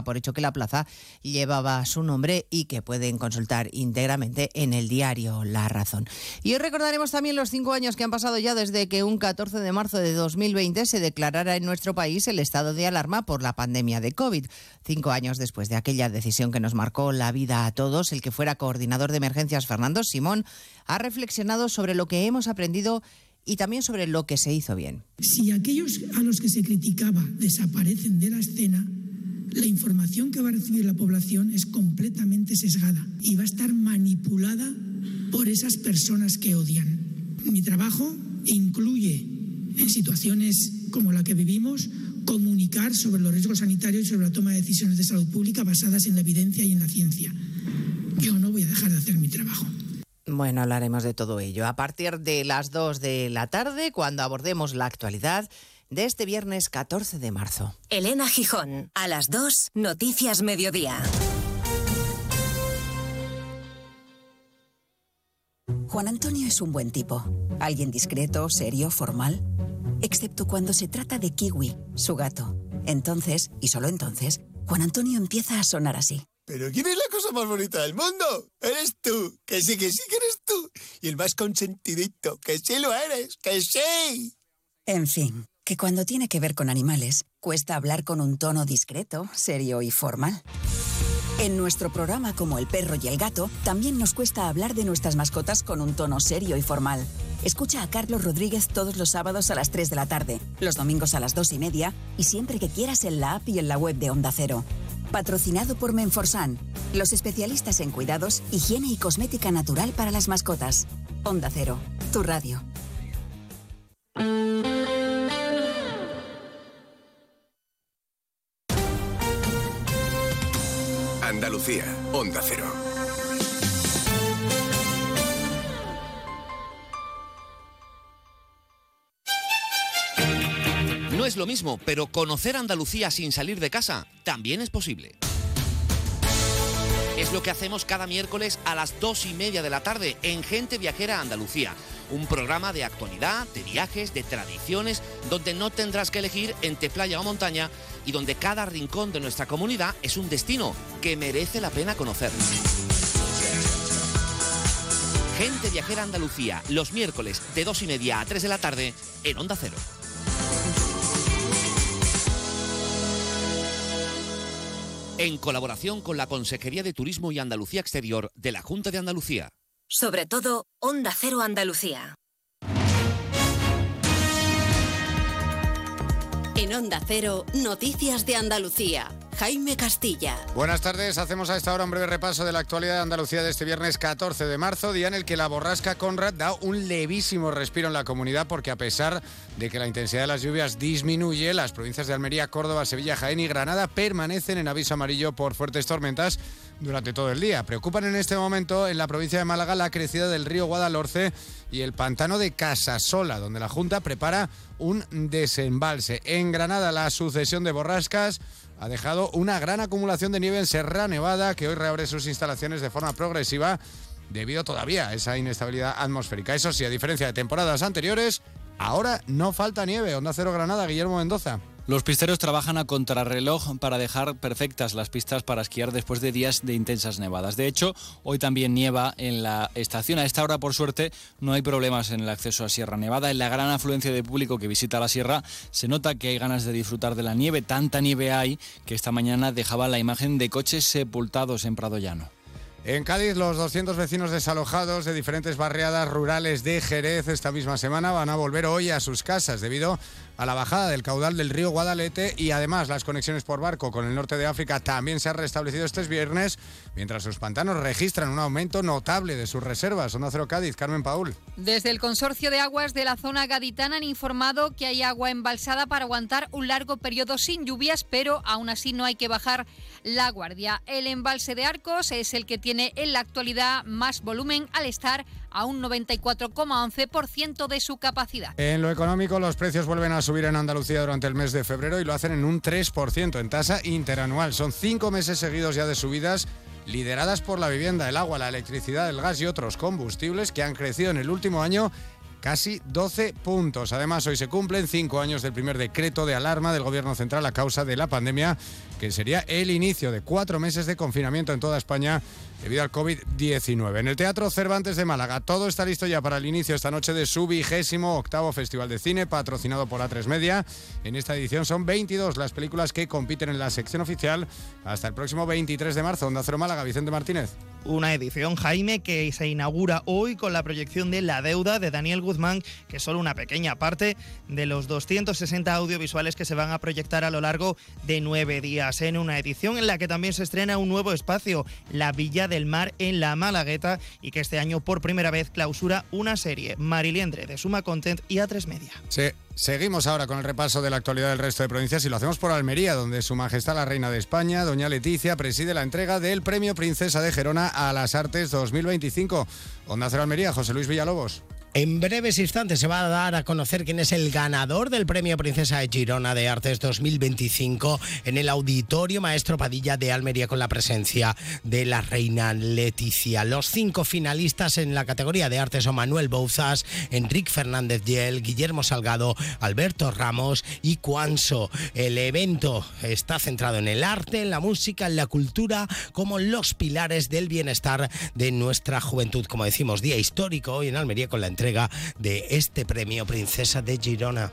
la plaza llevaba su nombre y que pueden consultar íntegramente en el diario La Razón. Y hoy recordaremos también los 5 años que han pasado ya desde que un 14 de marzo de 2020 se declarara en nuestro país el estado de alarma por la pandemia de COVID. 5 años después de aquella decisión que nos marcó la vida a todos, el que fuera coordinador de emergencias, Fernando Simón, ha reflexionado sobre lo que hemos aprendido y también sobre lo que se hizo bien. Si aquellos a los que se criticaba desaparecen de la escena, la información que va a recibir la población es completamente sesgada y va a estar manipulada por esas personas que odian. Mi trabajo incluye, en situaciones como la que vivimos, comunicar sobre los riesgos sanitarios y sobre la toma de decisiones de salud pública basadas en la evidencia y en la ciencia. Yo no voy a dejar de hacer mi trabajo. Bueno, hablaremos de todo ello a partir de las 2 de la tarde, cuando abordemos la actualidad de este viernes 14 de marzo. Elena Gijón, a las 2, Noticias Mediodía. Juan Antonio es un buen tipo. Alguien discreto, serio, formal. Excepto cuando se trata de Kiwi, su gato. Entonces, y solo entonces, Juan Antonio empieza a sonar así. ¿Pero quién es la cosa más bonita del mundo? Eres tú, que sí que eres tú. Y el más consentidito, que sí lo eres, que sí. En fin, que cuando tiene que ver con animales, cuesta hablar con un tono discreto, serio y formal. En nuestro programa Como el perro y el gato, también nos cuesta hablar de nuestras mascotas con un tono serio y formal. Escucha a Carlos Rodríguez todos los sábados a las 3 de la tarde, los domingos a las 2:30 y siempre que quieras en la app y en la web de Onda Cero. Patrocinado por Menforsan, los especialistas en cuidados, higiene y cosmética natural para las mascotas. Onda Cero, tu radio. Andalucía, Onda Cero. No es lo mismo, pero conocer Andalucía sin salir de casa también es posible. Es lo que hacemos cada miércoles a las 2:30 de la tarde en Gente Viajera Andalucía. Un programa de actualidad, de viajes, de tradiciones, donde no tendrás que elegir entre playa o montaña y donde cada rincón de nuestra comunidad es un destino que merece la pena conocer. Gente Viajera Andalucía, los miércoles de 2:30 a 3 de la tarde en Onda Cero. En colaboración con la Consejería de Turismo y Andalucía Exterior de la Junta de Andalucía. Sobre todo, Onda Cero Andalucía. En Onda Cero, Noticias de Andalucía. Jaime Castilla. Buenas tardes, hacemos a esta hora un breve repaso de la actualidad de Andalucía de este viernes 14 de marzo, día en el que la borrasca Conrad da un levísimo respiro en la comunidad porque a pesar de que la intensidad de las lluvias disminuye, las provincias de Almería, Córdoba, Sevilla, Jaén y Granada permanecen en aviso amarillo por fuertes tormentas durante todo el día. Preocupan en este momento en la provincia de Málaga la crecida del río Guadalhorce y el pantano de Casasola, donde la Junta prepara un desembalse. En Granada, la sucesión de borrascas ha dejado una gran acumulación de nieve en Serra Nevada, que hoy reabre sus instalaciones de forma progresiva debido todavía a esa inestabilidad atmosférica. Eso sí, a diferencia de temporadas anteriores, ahora no falta nieve. Onda Cero Granada, Guillermo Mendoza. Los pisteros trabajan a contrarreloj para dejar perfectas las pistas para esquiar después de días de intensas nevadas. De hecho, hoy también nieva en la estación. A esta hora, por suerte, no hay problemas en el acceso a Sierra Nevada. En la gran afluencia de público que visita la sierra, se nota que hay ganas de disfrutar de la nieve. Tanta nieve hay que esta mañana dejaba la imagen de coches sepultados en Prado Llano. En Cádiz, los 200 vecinos desalojados de diferentes barriadas rurales de Jerez esta misma semana van a volver hoy a sus casas debido a la bajada del caudal del río Guadalete y además las conexiones por barco con el norte de África también se han restablecido este viernes, mientras los pantanos registran un aumento notable de sus reservas. Onda Cero Cádiz, Carmen Paul. Desde el Consorcio de Aguas de la zona gaditana han informado que hay agua embalsada para aguantar un largo periodo sin lluvias, pero aún así no hay que bajar la guardia. El embalse de Arcos es el que tiene en la actualidad más volumen al estar a un 94,11% de su capacidad. En lo económico, los precios vuelven a subir en Andalucía durante el mes de febrero y lo hacen en un 3% en tasa interanual. Son 5 meses seguidos ya de subidas lideradas por la vivienda, el agua, la electricidad, el gas y otros combustibles que han crecido en el último año casi 12 puntos. Además, hoy se cumplen 5 años del primer decreto de alarma del Gobierno Central a causa de la pandemia, que sería el inicio de 4 meses de confinamiento en toda España debido al COVID-19. En el Teatro Cervantes de Málaga todo está listo ya para el inicio esta noche de su 28º Festival de Cine, patrocinado por A3 Media. En esta edición son 22 las películas que compiten en la sección oficial hasta el próximo 23 de marzo. Onda Cero Málaga, Vicente Martínez. Una edición, Jaime, que se inaugura hoy con la proyección de La deuda de Daniel Guzmán, que es solo una pequeña parte de los 260 audiovisuales que se van a proyectar a lo largo de 9 días. En una edición en la que también se estrena un nuevo espacio, La Villa del Mar en La Malagueta, y que este año por primera vez clausura una serie, Mariliendre, de Suma Content y A3 Media. Sí. Seguimos ahora con el repaso de la actualidad del resto de provincias y lo hacemos por Almería, donde Su Majestad la Reina de España, doña Leticia, preside la entrega del Premio Princesa de Gerona a las Artes 2025. Onda Cero Almería, José Luis Villalobos. En breves instantes se va a dar a conocer quién es el ganador del Premio Princesa de Girona de Artes 2025 en el Auditorio Maestro Padilla de Almería, con la presencia de la reina Leticia. Los 5 finalistas en la categoría de Artes son Manuel Bouzas, Enrique Fernández Yel, Guillermo Salgado, Alberto Ramos y Cuanso. El evento está centrado en el arte, en la música, en la cultura, como los pilares del bienestar de nuestra juventud. Como decimos, día histórico hoy en Almería con la entrega de este Premio Princesa de Girona.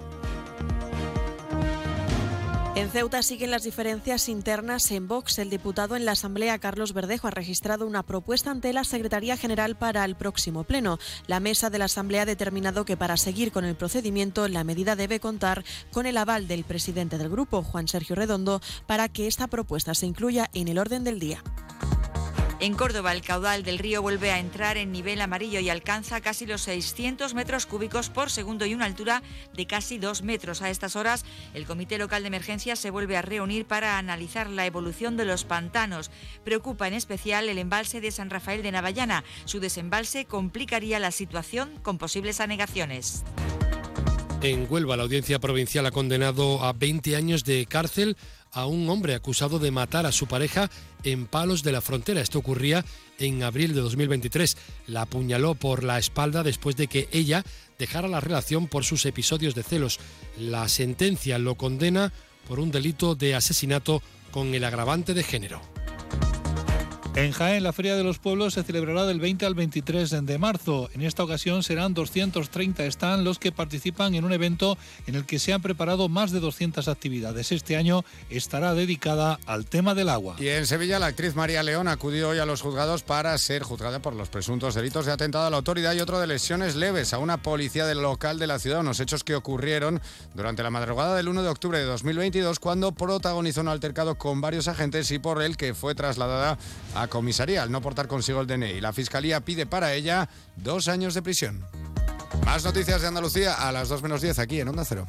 En Ceuta siguen las diferencias internas en Vox. El diputado en la Asamblea, Carlos Verdejo, ha registrado una propuesta ante la Secretaría General para el próximo pleno. La mesa de la Asamblea ha determinado que para seguir con el procedimiento, la medida debe contar con el aval del presidente del grupo, Juan Sergio Redondo, para que esta propuesta se incluya en el orden del día. En Córdoba, el caudal del río vuelve a entrar en nivel amarillo y alcanza casi los 600 metros cúbicos por segundo y una altura de casi 2 metros. A estas horas, el Comité Local de Emergencias se vuelve a reunir para analizar la evolución de los pantanos. Preocupa en especial el embalse de San Rafael de Navallana. Su desembalse complicaría la situación con posibles anegaciones. En Huelva, la Audiencia Provincial ha condenado a 20 años de cárcel a un hombre acusado de matar a su pareja en Palos de la Frontera. Esto ocurría en abril de 2023. La apuñaló por la espalda después de que ella dejara la relación por sus episodios de celos. La sentencia lo condena por un delito de asesinato con el agravante de género. En Jaén, la Feria de los Pueblos se celebrará del 20 al 23 de marzo. En esta ocasión serán 230 stands los que participan en un evento en el que se han preparado más de 200 actividades. Este año estará dedicada al tema del agua. Y en Sevilla, la actriz María León acudió hoy a los juzgados para ser juzgada por los presuntos delitos de atentado a la autoridad y otro de lesiones leves a una policía del local de la ciudad. Unos hechos que ocurrieron durante la madrugada del 1 de octubre de 2022, cuando protagonizó un altercado con varios agentes y por el que fue trasladada a comisaría al no portar consigo el DNI. La Fiscalía pide para ella 2 años de prisión. Más noticias de Andalucía a las 2 menos 10 aquí en Onda Cero.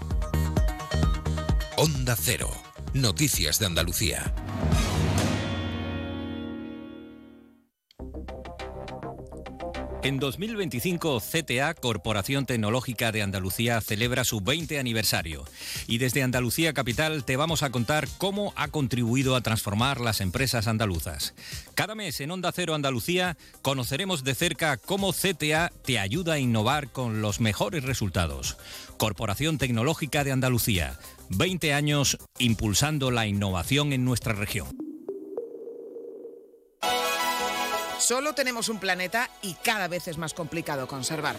Onda Cero. Noticias de Andalucía. En 2025, CTA, Corporación Tecnológica de Andalucía, celebra su 20 aniversario. Y desde Andalucía Capital te vamos a contar cómo ha contribuido a transformar las empresas andaluzas. Cada mes en Onda Cero Andalucía conoceremos de cerca cómo CTA te ayuda a innovar con los mejores resultados. Corporación Tecnológica de Andalucía, 20 años impulsando la innovación en nuestra región. Solo tenemos un planeta y cada vez es más complicado conservarlo.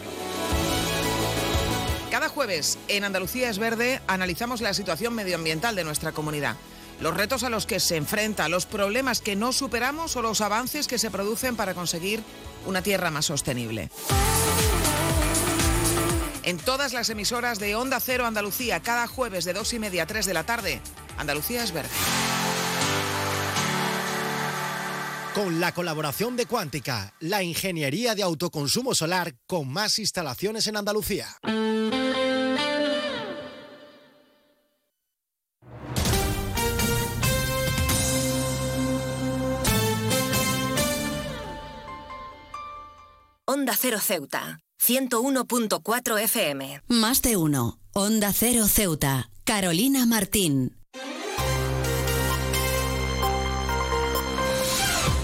Cada jueves en Andalucía es Verde analizamos la situación medioambiental de nuestra comunidad, los retos a los que se enfrenta, los problemas que no superamos o los avances que se producen para conseguir una tierra más sostenible. En todas las emisoras de Onda Cero Andalucía, cada jueves de 2:30 a 3 de la tarde, Andalucía es Verde. Con la colaboración de Cuántica, la ingeniería de autoconsumo solar con más instalaciones en Andalucía. Onda Cero Ceuta, 101.4 FM. Más de uno. Onda Cero Ceuta. Carolina Martín.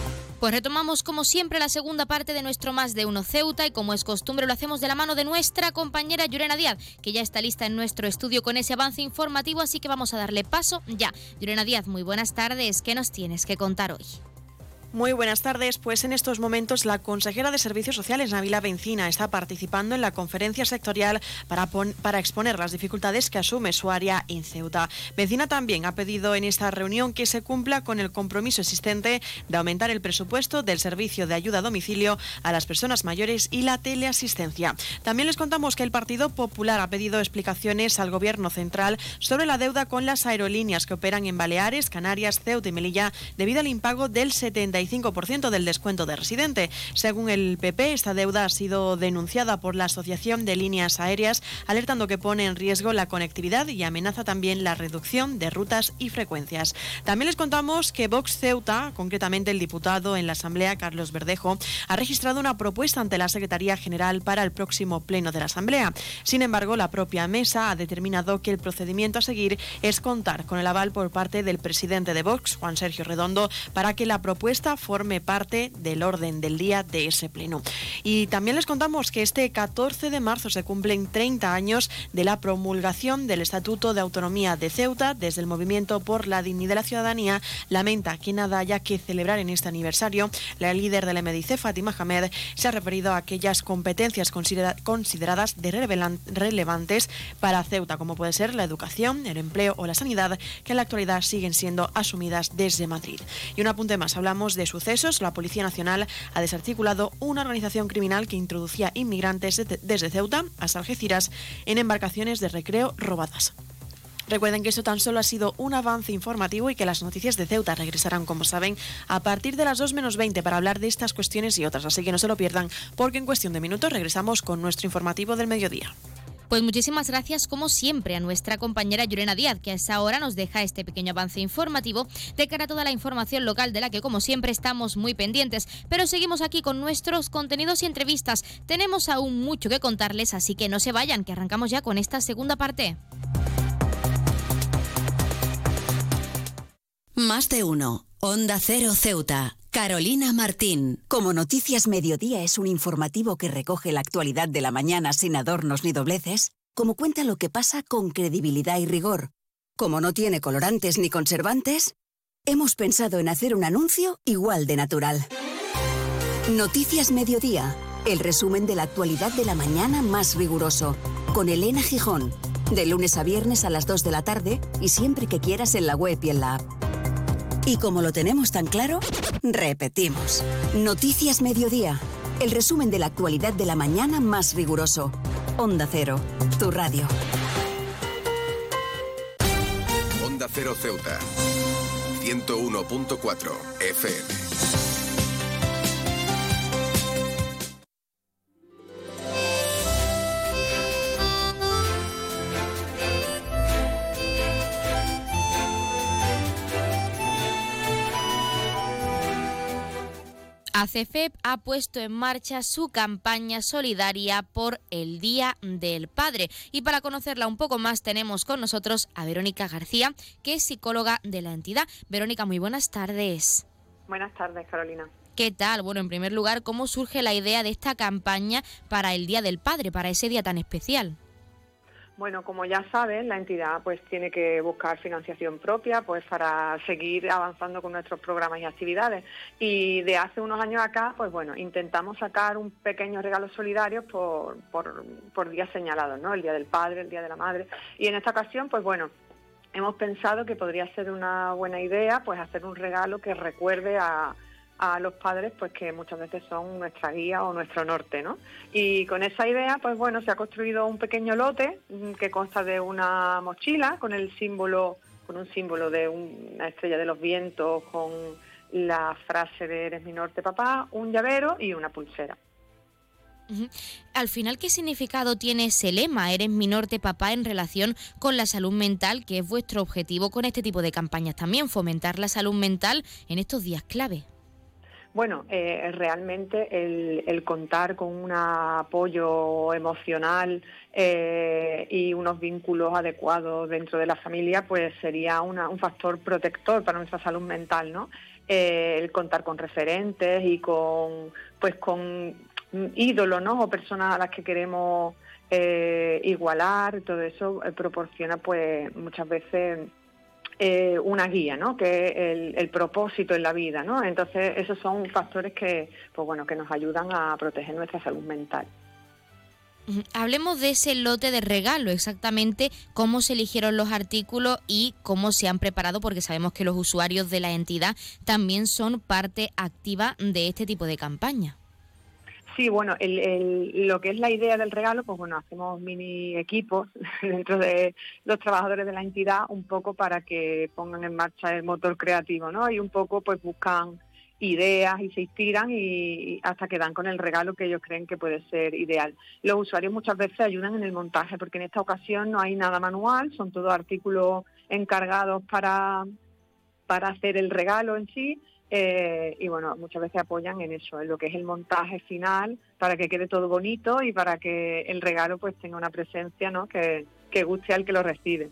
Pues retomamos como siempre la segunda parte de nuestro Más de Uno Ceuta y como es costumbre lo hacemos de la mano de nuestra compañera Llurena Díaz, que ya está lista en nuestro estudio con ese avance informativo, así que vamos a darle paso ya. Llurena Díaz, muy buenas tardes, ¿qué nos tienes que contar hoy? Muy buenas tardes. Pues en estos momentos la consejera de Servicios Sociales, Nabila Bencina, está participando en la conferencia sectorial para exponer las dificultades que asume su área en Ceuta. Bencina también ha pedido en esta reunión que se cumpla con el compromiso existente de aumentar el presupuesto del servicio de ayuda a domicilio a las personas mayores y la teleasistencia. También les contamos que el Partido Popular ha pedido explicaciones al Gobierno central sobre la deuda con las aerolíneas que operan en Baleares, Canarias, Ceuta y Melilla debido al impago del 75% del descuento de residente. Según el PP, esta deuda ha sido denunciada por la Asociación de Líneas Aéreas, alertando que pone en riesgo la conectividad y amenaza también la reducción de rutas y frecuencias. También les contamos que Vox Ceuta, concretamente el diputado en la Asamblea, Carlos Verdejo, ha registrado una propuesta ante la Secretaría General para el próximo pleno de la Asamblea. Sin embargo, la propia mesa ha determinado que el procedimiento a seguir es contar con el aval por parte del presidente de Vox, Juan Sergio Redondo, para que la propuesta forme parte del orden del día de ese pleno. Y también les contamos que este 14 de marzo se cumplen 30 años de la promulgación del Estatuto de Autonomía de Ceuta. Desde el Movimiento por la Dignidad de la Ciudadanía lamenta que nada haya que celebrar en este aniversario. La líder del MDC, Fátima Hamed, se ha referido a aquellas competencias consideradas de relevantes para Ceuta, como puede ser la educación, el empleo o la sanidad, que en la actualidad siguen siendo asumidas desde Madrid. Y un apunte más, hablamos de sucesos. La Policía Nacional ha desarticulado una organización criminal que introducía inmigrantes desde Ceuta hasta Algeciras en embarcaciones de recreo robadas. Recuerden que esto tan solo ha sido un avance informativo y que las noticias de Ceuta regresarán, como saben, a partir de las 2:20 para hablar de estas cuestiones y otras. Así que no se lo pierdan, porque en cuestión de minutos regresamos con nuestro informativo del mediodía. Pues muchísimas gracias, como siempre, a nuestra compañera Llurena Díaz, que a esa hora nos deja este pequeño avance informativo de cara a toda la información local de la que, como siempre, estamos muy pendientes. Pero seguimos aquí con nuestros contenidos y entrevistas. Tenemos aún mucho que contarles, así que no se vayan, que arrancamos ya con esta segunda parte. Más de uno. Onda Cero Ceuta. Carolina Martín. Como Noticias Mediodía es un informativo que recoge la actualidad de la mañana sin adornos ni dobleces, como cuenta lo que pasa con credibilidad y rigor, como no tiene colorantes ni conservantes, hemos pensado en hacer un anuncio igual de natural. Noticias Mediodía, el resumen de la actualidad de la mañana más riguroso, con Elena Gijón, de lunes a viernes a las 2 de la tarde y siempre que quieras en la web y en la app. Y como lo tenemos tan claro, repetimos. Noticias Mediodía, el resumen de la actualidad de la mañana más riguroso. Onda Cero, tu radio. Onda Cero Ceuta, 101.4 FM. ACFEP ha puesto en marcha su campaña solidaria por el Día del Padre. Y para conocerla un poco más tenemos con nosotros a Verónica García, que es psicóloga de la entidad. Verónica, muy buenas tardes. Buenas tardes, Carolina. ¿Qué tal? Bueno, en primer lugar, ¿cómo surge la idea de esta campaña para el Día del Padre, para ese día tan especial? Bueno, como ya sabes, la entidad pues tiene que buscar financiación propia pues para seguir avanzando con nuestros programas y actividades. Y de hace unos años acá, pues bueno, intentamos sacar un pequeño regalo solidario por días señalados, ¿no? El Día del Padre, el Día de la Madre. Y en esta ocasión, pues bueno, hemos pensado que podría ser una buena idea pues hacer un regalo que recuerde a los padres, pues que muchas veces son nuestra guía o nuestro norte, ¿no? Y con esa idea, pues bueno, se ha construido un pequeño lote que consta de una mochila con un símbolo de una estrella de los vientos, con la frase de "Eres mi norte, papá", un llavero y una pulsera. Al final, ¿qué significado tiene ese lema, "Eres mi norte, papá", en relación con la salud mental, que es vuestro objetivo con este tipo de campañas también, fomentar la salud mental en estos días clave? Bueno, realmente el contar con un apoyo emocional y unos vínculos adecuados dentro de la familia, pues sería un factor protector para nuestra salud mental, ¿no? El contar con referentes y con ídolos, ¿no? O personas a las que queremos igualar, todo eso proporciona pues muchas veces una guía, ¿no? Que es el propósito en la vida, ¿no? Entonces esos son factores que, pues bueno, que nos ayudan a proteger nuestra salud mental. Hablemos de ese lote de regalo, exactamente cómo se eligieron los artículos y cómo se han preparado, porque sabemos que los usuarios de la entidad también son parte activa de este tipo de campaña. Sí, bueno, lo que es la idea del regalo, pues bueno, hacemos mini equipos dentro de los trabajadores de la entidad, un poco para que pongan en marcha el motor creativo, ¿no? Y un poco pues buscan ideas y se inspiran y hasta que dan con el regalo que ellos creen que puede ser ideal. Los usuarios muchas veces ayudan en el montaje, porque en esta ocasión no hay nada manual, son todos artículos encargados para hacer el regalo en sí. Y bueno, muchas veces apoyan en eso, en lo que es el montaje final, para que quede todo bonito y para que el regalo pues tenga una presencia, ¿no? que guste al que lo recibe.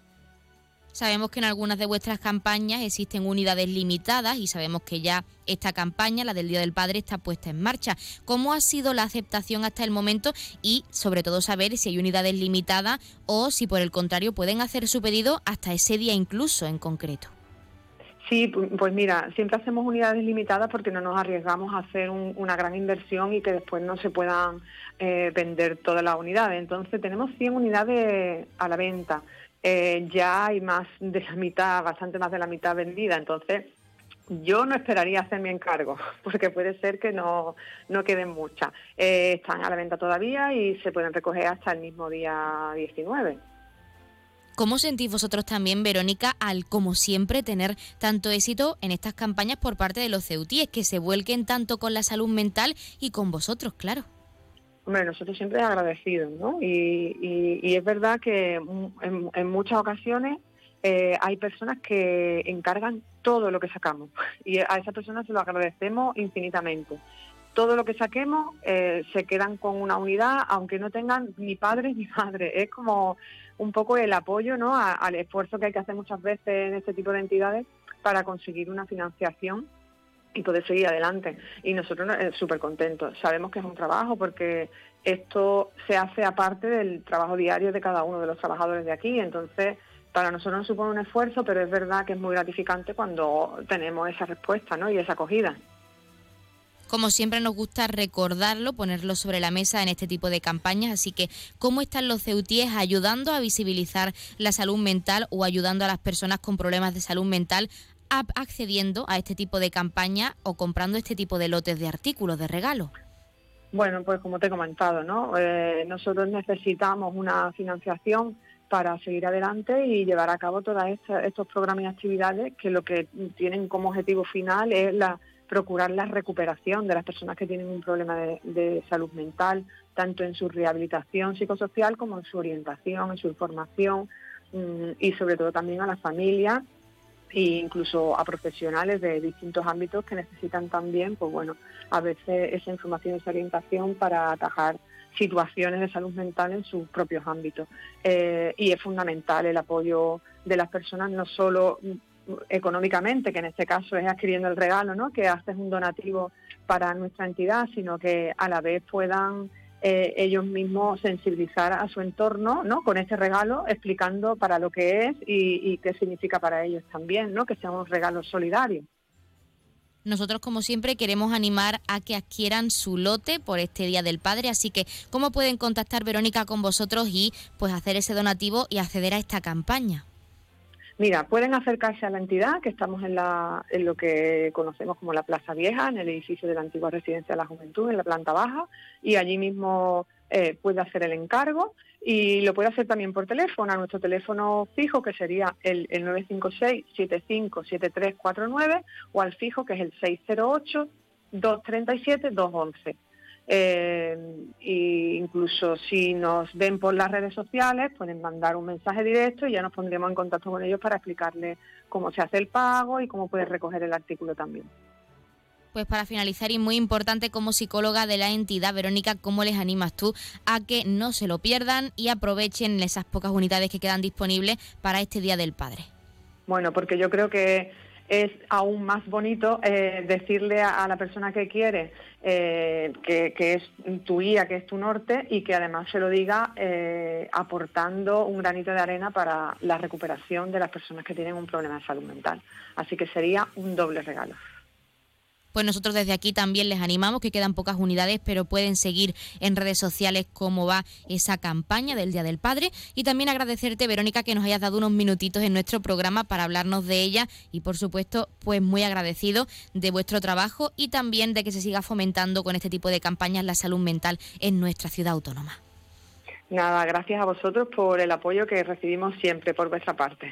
Sabemos que en algunas de vuestras campañas existen unidades limitadas y sabemos que ya esta campaña, la del Día del Padre, está puesta en marcha. ¿Cómo ha sido la aceptación hasta el momento? Y sobre todo saber si hay unidades limitadas o si por el contrario pueden hacer su pedido hasta ese día incluso en concreto. Sí, pues mira, siempre hacemos unidades limitadas porque no nos arriesgamos a hacer una gran inversión y que después no se puedan vender todas las unidades. Entonces tenemos 100 unidades a la venta. Ya hay más de la mitad, bastante más de la mitad vendida. Entonces yo no esperaría hacer mi encargo porque puede ser que no queden muchas. Están a la venta todavía y se pueden recoger hasta el mismo día 19. ¿Cómo sentís vosotros también, Verónica, al, como siempre, tener tanto éxito en estas campañas por parte de los ceutíes, que se vuelquen tanto con la salud mental y con vosotros, claro? Hombre, nosotros siempre agradecidos, ¿no? Y es verdad que en muchas ocasiones hay personas que encargan todo lo que sacamos y a esas personas se lo agradecemos infinitamente. Todo lo que saquemos se quedan con una unidad, aunque no tengan ni padres ni madres. Es como un poco el apoyo, ¿no? Al esfuerzo que hay que hacer muchas veces en este tipo de entidades para conseguir una financiación y poder seguir adelante. Y nosotros súper contentos. Sabemos que es un trabajo porque esto se hace aparte del trabajo diario de cada uno de los trabajadores de aquí. Entonces, para nosotros nos supone un esfuerzo, pero es verdad que es muy gratificante cuando tenemos esa respuesta, ¿no? Y esa acogida. Como siempre nos gusta recordarlo, ponerlo sobre la mesa en este tipo de campañas, así que ¿cómo están los ceutíes ayudando a visibilizar la salud mental o ayudando a las personas con problemas de salud mental accediendo a este tipo de campaña o comprando este tipo de lotes de artículos de regalo? Bueno, pues como te he comentado, ¿no? Nosotros necesitamos una financiación para seguir adelante y llevar a cabo todos estos programas y actividades que lo que tienen como objetivo final es procurar la recuperación de las personas que tienen un problema de salud mental, tanto en su rehabilitación psicosocial como en su orientación, en su formación y sobre todo también a las familias e incluso a profesionales de distintos ámbitos que necesitan también, pues bueno, a veces esa información, esa orientación para atajar situaciones de salud mental en sus propios ámbitos. Y es fundamental el apoyo de las personas, no solo económicamente, que en este caso es adquiriendo el regalo, ¿no? Que haces un donativo para nuestra entidad, sino que a la vez puedan ellos mismos sensibilizar a su entorno, ¿no? Con este regalo, explicando para lo que es y qué significa para ellos también, ¿no? Que sea un regalo solidario. Nosotros, como siempre, queremos animar a que adquieran su lote por este Día del Padre, así que ¿cómo pueden contactar, Verónica, con vosotros y pues hacer ese donativo y acceder a esta campaña? Mira, pueden acercarse a la entidad, que estamos en lo que conocemos como la Plaza Vieja, en el edificio de la antigua Residencia de la Juventud, en la planta baja, y allí mismo puede hacer el encargo y lo puede hacer también por teléfono, a nuestro teléfono fijo, que sería el 956-757349, o al fijo, que es el 608-237-211. E incluso si nos ven por las redes sociales pueden mandar un mensaje directo y ya nos pondremos en contacto con ellos para explicarles cómo se hace el pago y cómo puedes recoger el artículo también. Pues para finalizar, y muy importante, como psicóloga de la entidad, Verónica, ¿cómo les animas tú a que no se lo pierdan y aprovechen esas pocas unidades que quedan disponibles para este Día del Padre? Bueno, porque yo creo que es aún más bonito decirle a la persona que quiere que es tu guía, que es tu norte, y que además se lo diga aportando un granito de arena para la recuperación de las personas que tienen un problema de salud mental. Así que sería un doble regalo. Pues nosotros desde aquí también les animamos, que quedan pocas unidades, pero pueden seguir en redes sociales cómo va esa campaña del Día del Padre. Y también agradecerte, Verónica, que nos hayas dado unos minutitos en nuestro programa para hablarnos de ella y, por supuesto, pues muy agradecido de vuestro trabajo y también de que se siga fomentando con este tipo de campañas la salud mental en nuestra ciudad autónoma. Nada, gracias a vosotros por el apoyo que recibimos siempre por vuestra parte.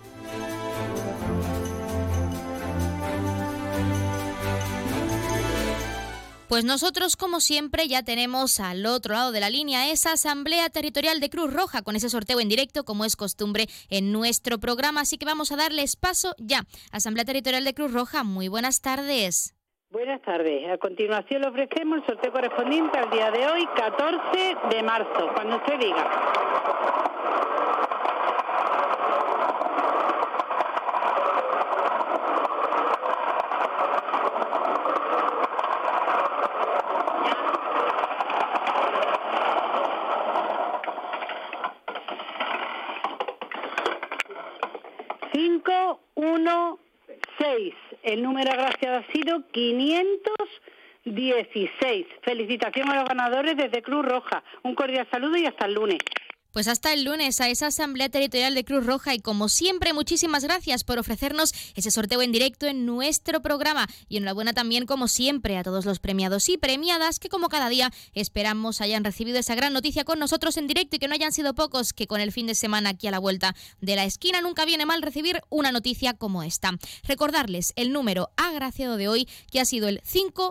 Pues nosotros, como siempre, ya tenemos al otro lado de la línea esa Asamblea Territorial de Cruz Roja con ese sorteo en directo, como es costumbre en nuestro programa. Así que vamos a darles paso ya. Asamblea Territorial de Cruz Roja, muy buenas tardes. Buenas tardes. A continuación le ofrecemos el sorteo correspondiente al día de hoy, 14 de marzo, cuando usted diga. El número agraciado ha sido 516. Felicitación a los ganadores desde Cruz Roja. Un cordial saludo y hasta el lunes. Pues hasta el lunes a esa Asamblea Territorial de Cruz Roja y, como siempre, muchísimas gracias por ofrecernos ese sorteo en directo en nuestro programa. Y enhorabuena también, como siempre, a todos los premiados y premiadas que, como cada día, esperamos hayan recibido esa gran noticia con nosotros en directo y que no hayan sido pocos, que con el fin de semana aquí a la vuelta de la esquina nunca viene mal recibir una noticia como esta. Recordarles el número agraciado de hoy, que ha sido el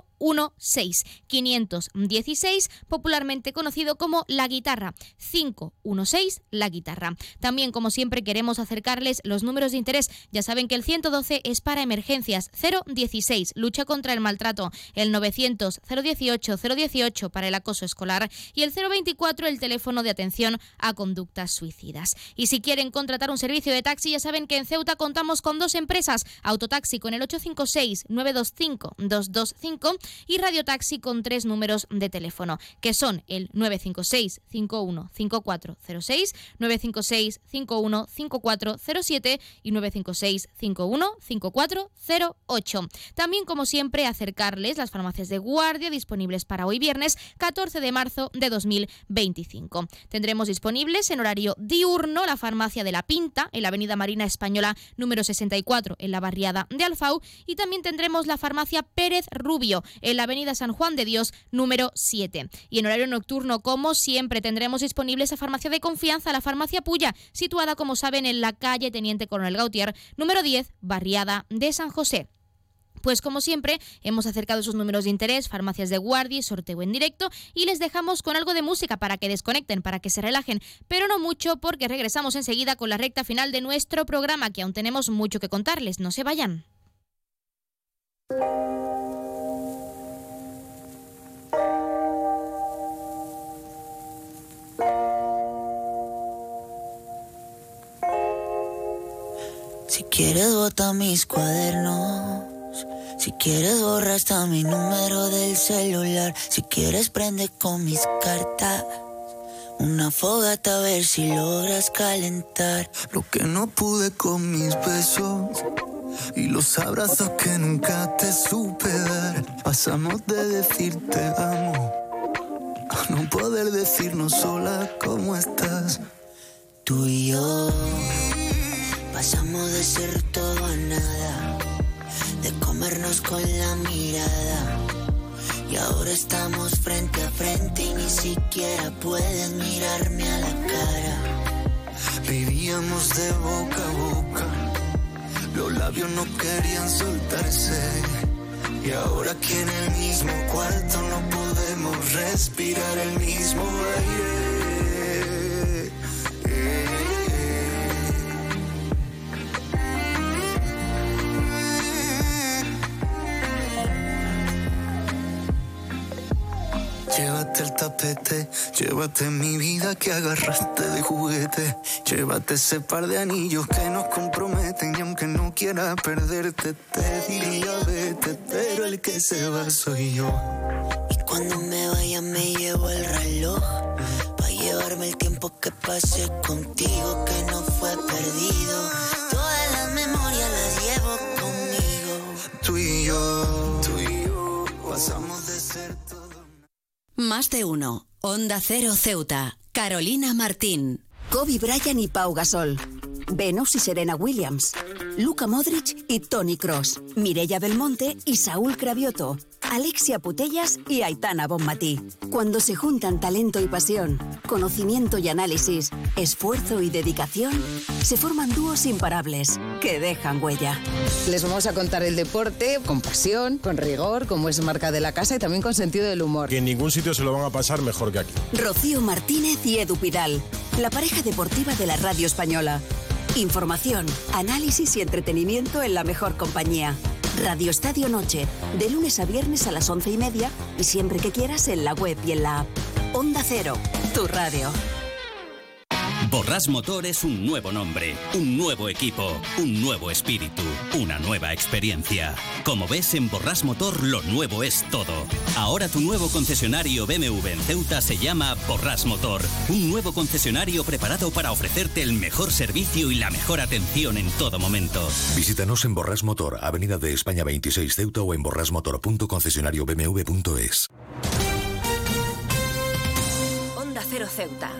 516, popularmente conocido como La Guitarra. 516, La Guitarra. También, como siempre, queremos acercarles los números de interés. Ya saben que el 112 es para emergencias, 016, lucha contra el maltrato, el 900 018 018 para el acoso escolar y el 024, el teléfono de atención a conductas suicidas. Y si quieren contratar un servicio de taxi, ya saben que en Ceuta contamos con dos empresas, Autotaxi con el 856 925 225 y Radiotaxi con 3 números de teléfono, que son el 956 515406, 956 515407 y 956 515408. También, como siempre, acercarles las farmacias de guardia disponibles para hoy viernes 14 de marzo de 2025. Tendremos disponibles en horario diurno la farmacia de La Pinta en la avenida Marina Española número 64 en la barriada de Alfau, y también tendremos la farmacia Pérez Rubio en la avenida San Juan de Dios número 7. Y en horario nocturno, como siempre, tendremos disponible esa farmacia de confianza, la farmacia Puya, situada, como saben, en la calle Teniente Coronel Gautier número 10, barriada de San José. Pues como siempre, hemos acercado esos números de interés, farmacias de guardia y sorteo en directo, y les dejamos con algo de música para que desconecten, para que se relajen, pero no mucho, porque regresamos enseguida con la recta final de nuestro programa, que aún tenemos mucho que contarles. No se vayan. Si quieres bota mis cuadernos, si quieres borra hasta mi número del celular, si quieres prende con mis cartas una fogata a ver si logras calentar lo que no pude con mis besos y los abrazos que nunca te supe dar. Pasamos de decirte amo a no poder decirnos sola cómo estás. Tú y yo pasamos de ser todo a nada, de comernos con la mirada, y ahora estamos frente a frente y ni siquiera puedes mirarme a la cara. Vivíamos de boca a boca, los labios no querían soltarse, y ahora aquí en el mismo cuarto no podemos respirar el mismo aire. tapete. Llévate mi vida que agarraste de juguete. Llévate ese par de anillos que nos comprometen. Y aunque no quiera perderte, te diría vete, pero el que se va soy yo. Y cuando me vaya me llevo el reloj, pa' llevarme el tiempo que pasé contigo, que no fue perdido. Todas las memorias las llevo conmigo. Tú y yo pasamos de ser todo. Más de uno. Onda Cero Ceuta. Carolina Martín. Kobe Bryant y Pau Gasol. Venus y Serena Williams. Luka Modric y Toni Kroos. Mireia Belmonte y Saúl Cravioto. Alexia Putellas y Aitana Bonmatí. Cuando se juntan talento y pasión, conocimiento y análisis, esfuerzo y dedicación, se forman dúos imparables que dejan huella. Les vamos a contar el deporte con pasión, con rigor, como es marca de la casa y también con sentido del humor. Que en ningún sitio se lo van a pasar mejor que aquí. Rocío Martínez y Edu Pidal, la pareja deportiva de la radio española. Información, análisis y entretenimiento en la mejor compañía. Radio Estadio Noche, de lunes a viernes a las 11:30 y siempre que quieras en la web y en la app. Onda Cero, tu radio. Borràs Motor es un nuevo nombre, un nuevo equipo, un nuevo espíritu, una nueva experiencia. Como ves, en Borràs Motor lo nuevo es todo. Ahora tu nuevo concesionario BMW en Ceuta se llama Borràs Motor. Un nuevo concesionario preparado para ofrecerte el mejor servicio y la mejor atención en todo momento. Visítanos en Borràs Motor, Avenida de España 26 Ceuta o en borrasmotor.concesionariobmw.es. Onda Cero Ceuta.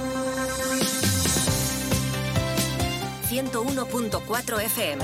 101.4 FM.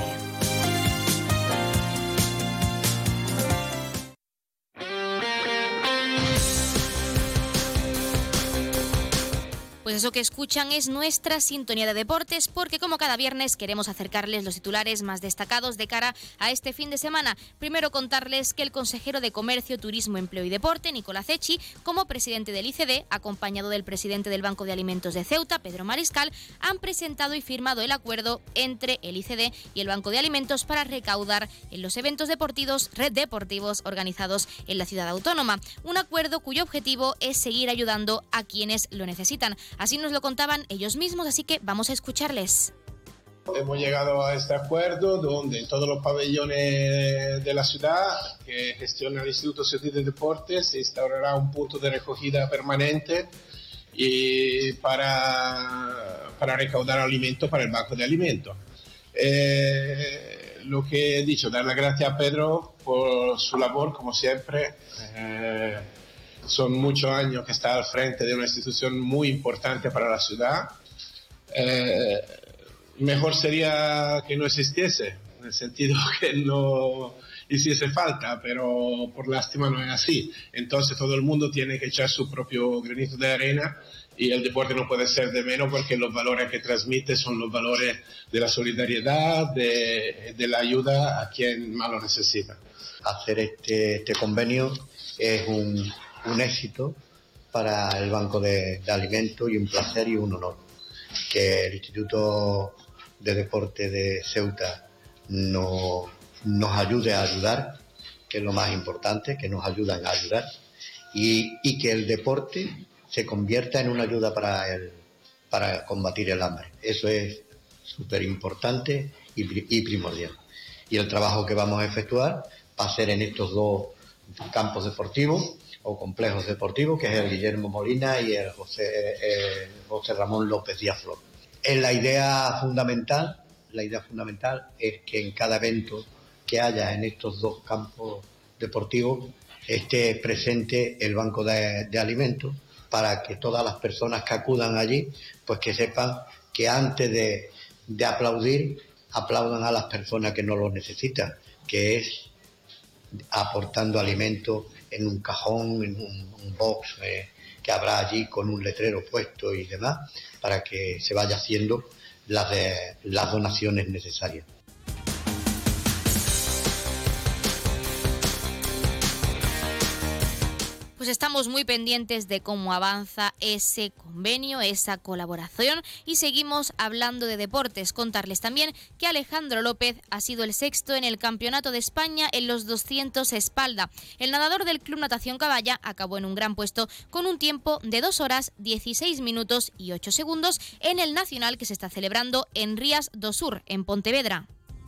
Pues eso que escuchan es nuestra sintonía de deportes, porque como cada viernes queremos acercarles los titulares más destacados de cara a este fin de semana. Primero contarles que el consejero de Comercio, Turismo, Empleo y Deporte, Nicolás Echi, como presidente del ICD, acompañado del presidente del Banco de Alimentos de Ceuta, Pedro Mariscal, han presentado y firmado el acuerdo entre el ICD y el Banco de Alimentos para recaudar en los eventos deportivos organizados en la ciudad autónoma. Un acuerdo cuyo objetivo es seguir ayudando a quienes lo necesitan. Así nos lo contaban ellos mismos, así que vamos a escucharles. Hemos llegado a este acuerdo donde en todos los pabellones de la ciudad que gestiona el Instituto Ceuta de Deportes se instaurará un punto de recogida permanente y para recaudar alimentos para el Banco de Alimentos. Lo que he dicho, dar las gracias a Pedro por su labor, como siempre. Son muchos años que está al frente de una institución muy importante para la ciudad. Mejor sería que no existiese, en el sentido que no hiciese falta, pero por lástima no es así. Entonces todo el mundo tiene que echar su propio granito de arena y el deporte no puede ser de menos, porque los valores que transmite son los valores de la solidaridad, de la ayuda a quien más lo necesita. Hacer este convenio es un éxito para el Banco de Alimentos y un placer y un honor. Que el Instituto de Deporte de Ceuta nos ayude a ayudar, que es lo más importante, que nos ayudan a ayudar, y que el deporte se convierta en una ayuda para combatir el hambre. Eso es súper importante y primordial. Y el trabajo que vamos a efectuar va a ser en estos dos campos deportivos o complejos deportivos, que es el Guillermo Molina y el José Ramón López Díaz Flor. La idea fundamental es que en cada evento que haya en estos dos campos deportivos esté presente el Banco de Alimentos, para que todas las personas que acudan allí, pues que sepan que antes de aplaudir, aplaudan a las personas que no lo necesitan, que es aportando alimentos en un cajón, en un box que habrá allí con un letrero puesto y demás, para que se vaya haciendo las donaciones necesarias. Pues Pues estamos muy pendientes de cómo avanza ese convenio, esa colaboración, y seguimos hablando de deportes. Contarles también que Alejandro López ha sido el sexto en el Campeonato de España en los 200 espalda. El nadador del Club Natación Caballa acabó en un gran puesto con un tiempo de 2 horas, 16 minutos y 8 segundos en el nacional que se está celebrando en Rías do Sur, en Pontevedra.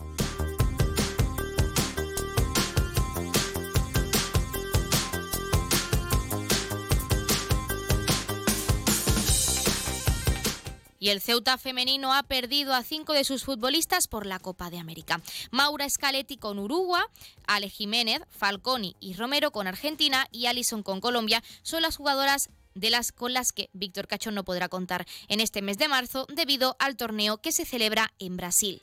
Y el Ceuta femenino ha perdido a 5 de sus futbolistas por la Copa de América. Maura Scaletti con Uruguay, Ale Jiménez, Falconi y Romero con Argentina y Alison con Colombia son las jugadoras con las que Víctor Cachón no podrá contar en este mes de marzo debido al torneo que se celebra en Brasil.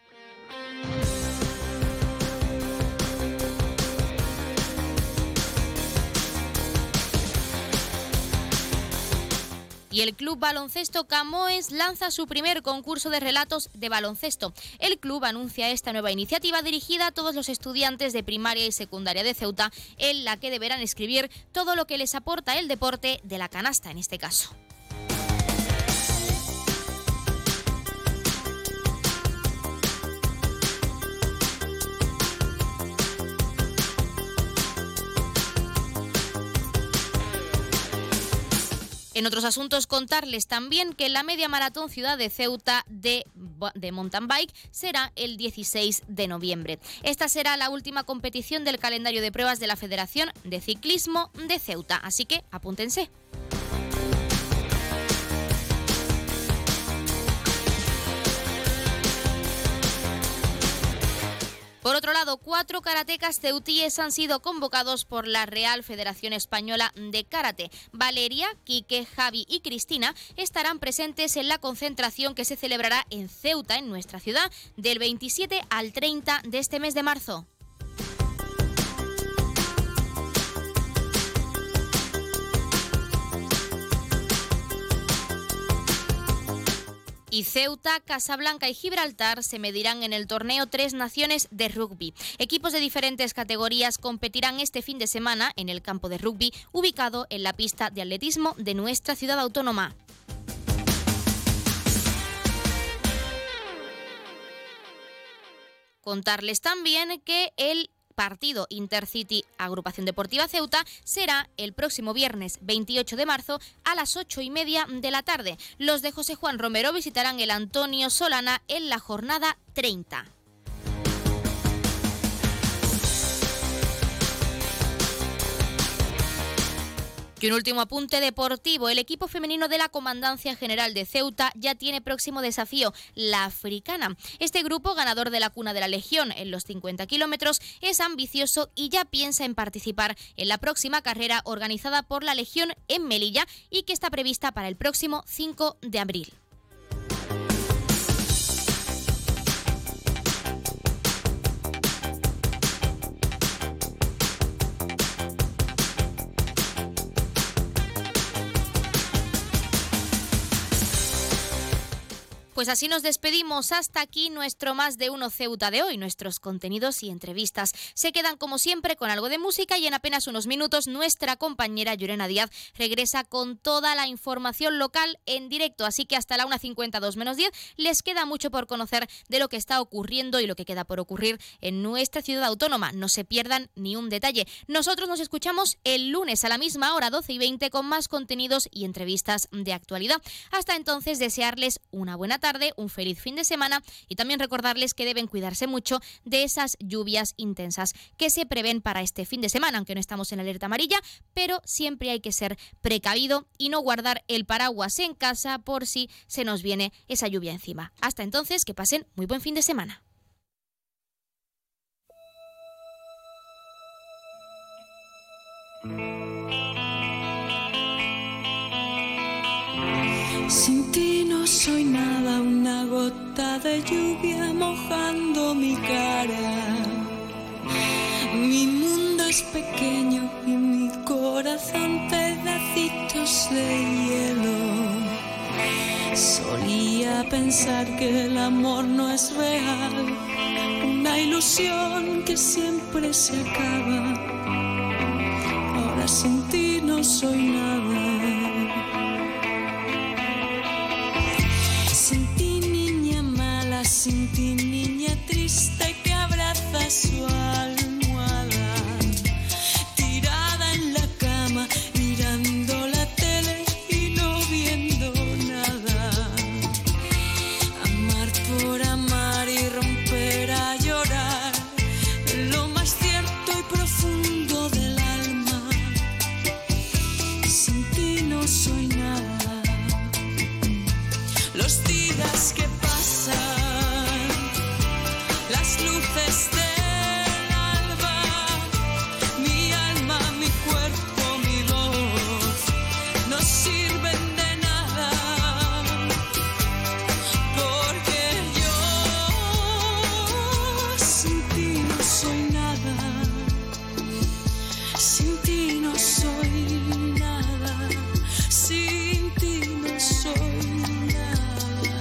Y el Club Baloncesto Camoes lanza su primer concurso de relatos de baloncesto. El club anuncia esta nueva iniciativa dirigida a todos los estudiantes de primaria y secundaria de Ceuta, en la que deberán escribir todo lo que les aporta el deporte de la canasta, en este caso. En otros asuntos, contarles también que la media maratón Ciudad de Ceuta de mountain bike será el 16 de noviembre. Esta será la última competición del calendario de pruebas de la Federación de Ciclismo de Ceuta, así que apúntense. Por otro lado, 4 karatecas ceutíes han sido convocados por la Real Federación Española de Karate. Valeria, Quique, Javi y Cristina estarán presentes en la concentración que se celebrará en Ceuta, en nuestra ciudad, del 27 al 30 de este mes de marzo. Y Ceuta, Casablanca y Gibraltar se medirán en el torneo Tres Naciones de rugby. Equipos de diferentes categorías competirán este fin de semana en el campo de rugby ubicado en la pista de atletismo de nuestra ciudad autónoma. Contarles también que el partido Intercity Agrupación Deportiva Ceuta será el próximo viernes 28 de marzo a las 8:30 de la tarde. Los de José Juan Romero visitarán el Antonio Solana en la jornada 30. Y un último apunte deportivo. El equipo femenino de la Comandancia General de Ceuta ya tiene próximo desafío, la Africana. Este grupo, ganador de la Cuna de la Legión en los 50 kilómetros, es ambicioso y ya piensa en participar en la próxima carrera organizada por la Legión en Melilla y que está prevista para el próximo 5 de abril. Pues así nos despedimos. Hasta aquí nuestro Más de Uno Ceuta de hoy. Nuestros contenidos y entrevistas se quedan como siempre con algo de música y en apenas unos minutos nuestra compañera Llurena Díaz regresa con toda la información local en directo. Así que hasta la 1:52 menos 10 les queda mucho por conocer de lo que está ocurriendo y lo que queda por ocurrir en nuestra ciudad autónoma. No se pierdan ni un detalle. Nosotros nos escuchamos el lunes a la misma hora, 12:20, con más contenidos y entrevistas de actualidad. Hasta entonces, desearles una buena tarde, un feliz fin de semana y también recordarles que deben cuidarse mucho de esas lluvias intensas que se prevén para este fin de semana, aunque no estamos en alerta amarilla, pero siempre hay que ser precavido y no guardar el paraguas en casa por si se nos viene esa lluvia encima. Hasta entonces, que pasen muy buen fin de semana. Sin ti no soy nada, una gota de lluvia mojando mi cara. Mi mundo es pequeño y mi corazón pedacitos de hielo. Solía pensar que el amor no es real, una ilusión que siempre se acaba. Ahora sin ti no soy nada. Sin ti, niña mala, sin ti, niña triste que abraza su almohada, tirada en la cama, mirando la tele y no viendo nada. Amar por amar y romper a llorar, lo más cierto y profundo del alma. Sin ti no soy nada. Los días que pasan, las luces del alba, mi alma, mi cuerpo, mi voz, no sirven de nada, porque yo sin ti no soy nada, sin ti no soy nada, sin ti no soy nada.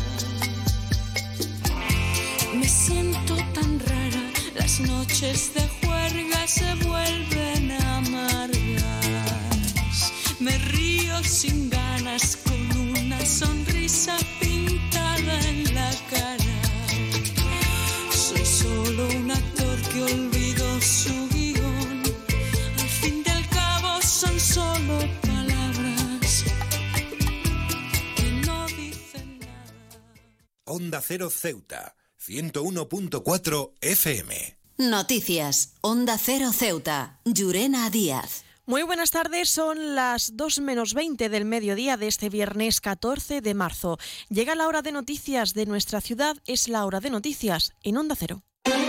Me siento tan rara, las noches de juerga se vuelven amargas. Me río sin ganas con una sonrisa pintada en la cara. Soy solo un actor que olvidó su guión. Al fin del cabo son solo palabras que no dicen nada. Onda Cero Ceuta, 101.4 FM. Noticias. Onda Cero Ceuta. Llurena Díaz. Muy buenas tardes, son las 2:20 del mediodía de este viernes 14 de marzo. Llega la hora de noticias de nuestra ciudad, es la hora de noticias en Onda Cero.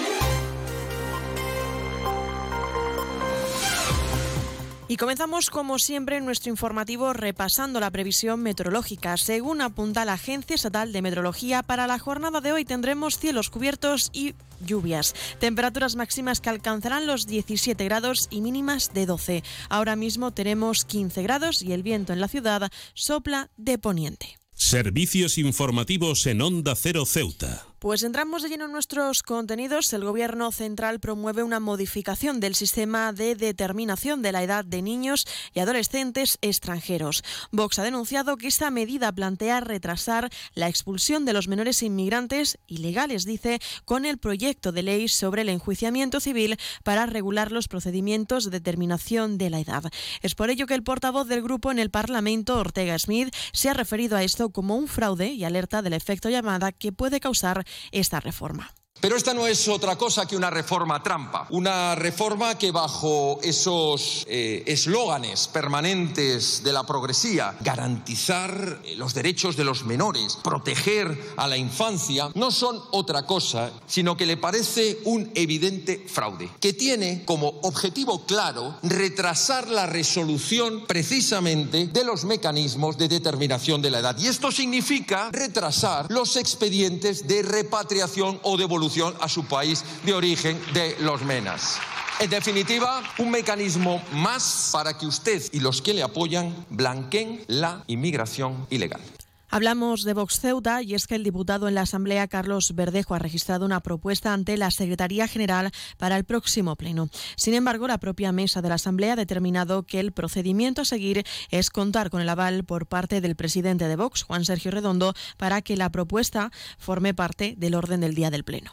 Y comenzamos, como siempre, nuestro informativo repasando la previsión meteorológica. Según apunta la Agencia Estatal de Meteorología, para la jornada de hoy tendremos cielos cubiertos y lluvias. Temperaturas máximas que alcanzarán los 17 grados y mínimas de 12. Ahora mismo tenemos 15 grados y el viento en la ciudad sopla de poniente. Servicios informativos en Onda Cero Ceuta. Pues entramos de lleno en nuestros contenidos. El Gobierno central promueve una modificación del sistema de determinación de la edad de niños y adolescentes extranjeros. Vox ha denunciado que esta medida plantea retrasar la expulsión de los menores inmigrantes ilegales, dice, con el proyecto de ley sobre el enjuiciamiento civil para regular los procedimientos de determinación de la edad. Es por ello que el portavoz del grupo en el Parlamento, Ortega Smith, se ha referido a esto como un fraude y alerta del efecto llamada que puede causar esta reforma. Pero esta no es otra cosa que una reforma trampa, una reforma que bajo esos eslóganes permanentes de la progresía, garantizar los derechos de los menores, proteger a la infancia, no son otra cosa, sino que le parece un evidente fraude, que tiene como objetivo claro retrasar la resolución precisamente de los mecanismos de determinación de la edad. Y esto significa retrasar los expedientes de repatriación o devolución a su país de origen de los menas. En definitiva, un mecanismo más para que usted y los que le apoyan blanqueen la inmigración ilegal. Hablamos de Vox Ceuta y es que el diputado en la Asamblea, Carlos Verdejo, ha registrado una propuesta ante la Secretaría General para el próximo pleno. Sin embargo, la propia mesa de la Asamblea ha determinado que el procedimiento a seguir es contar con el aval por parte del presidente de Vox, Juan Sergio Redondo, para que la propuesta forme parte del orden del día del pleno.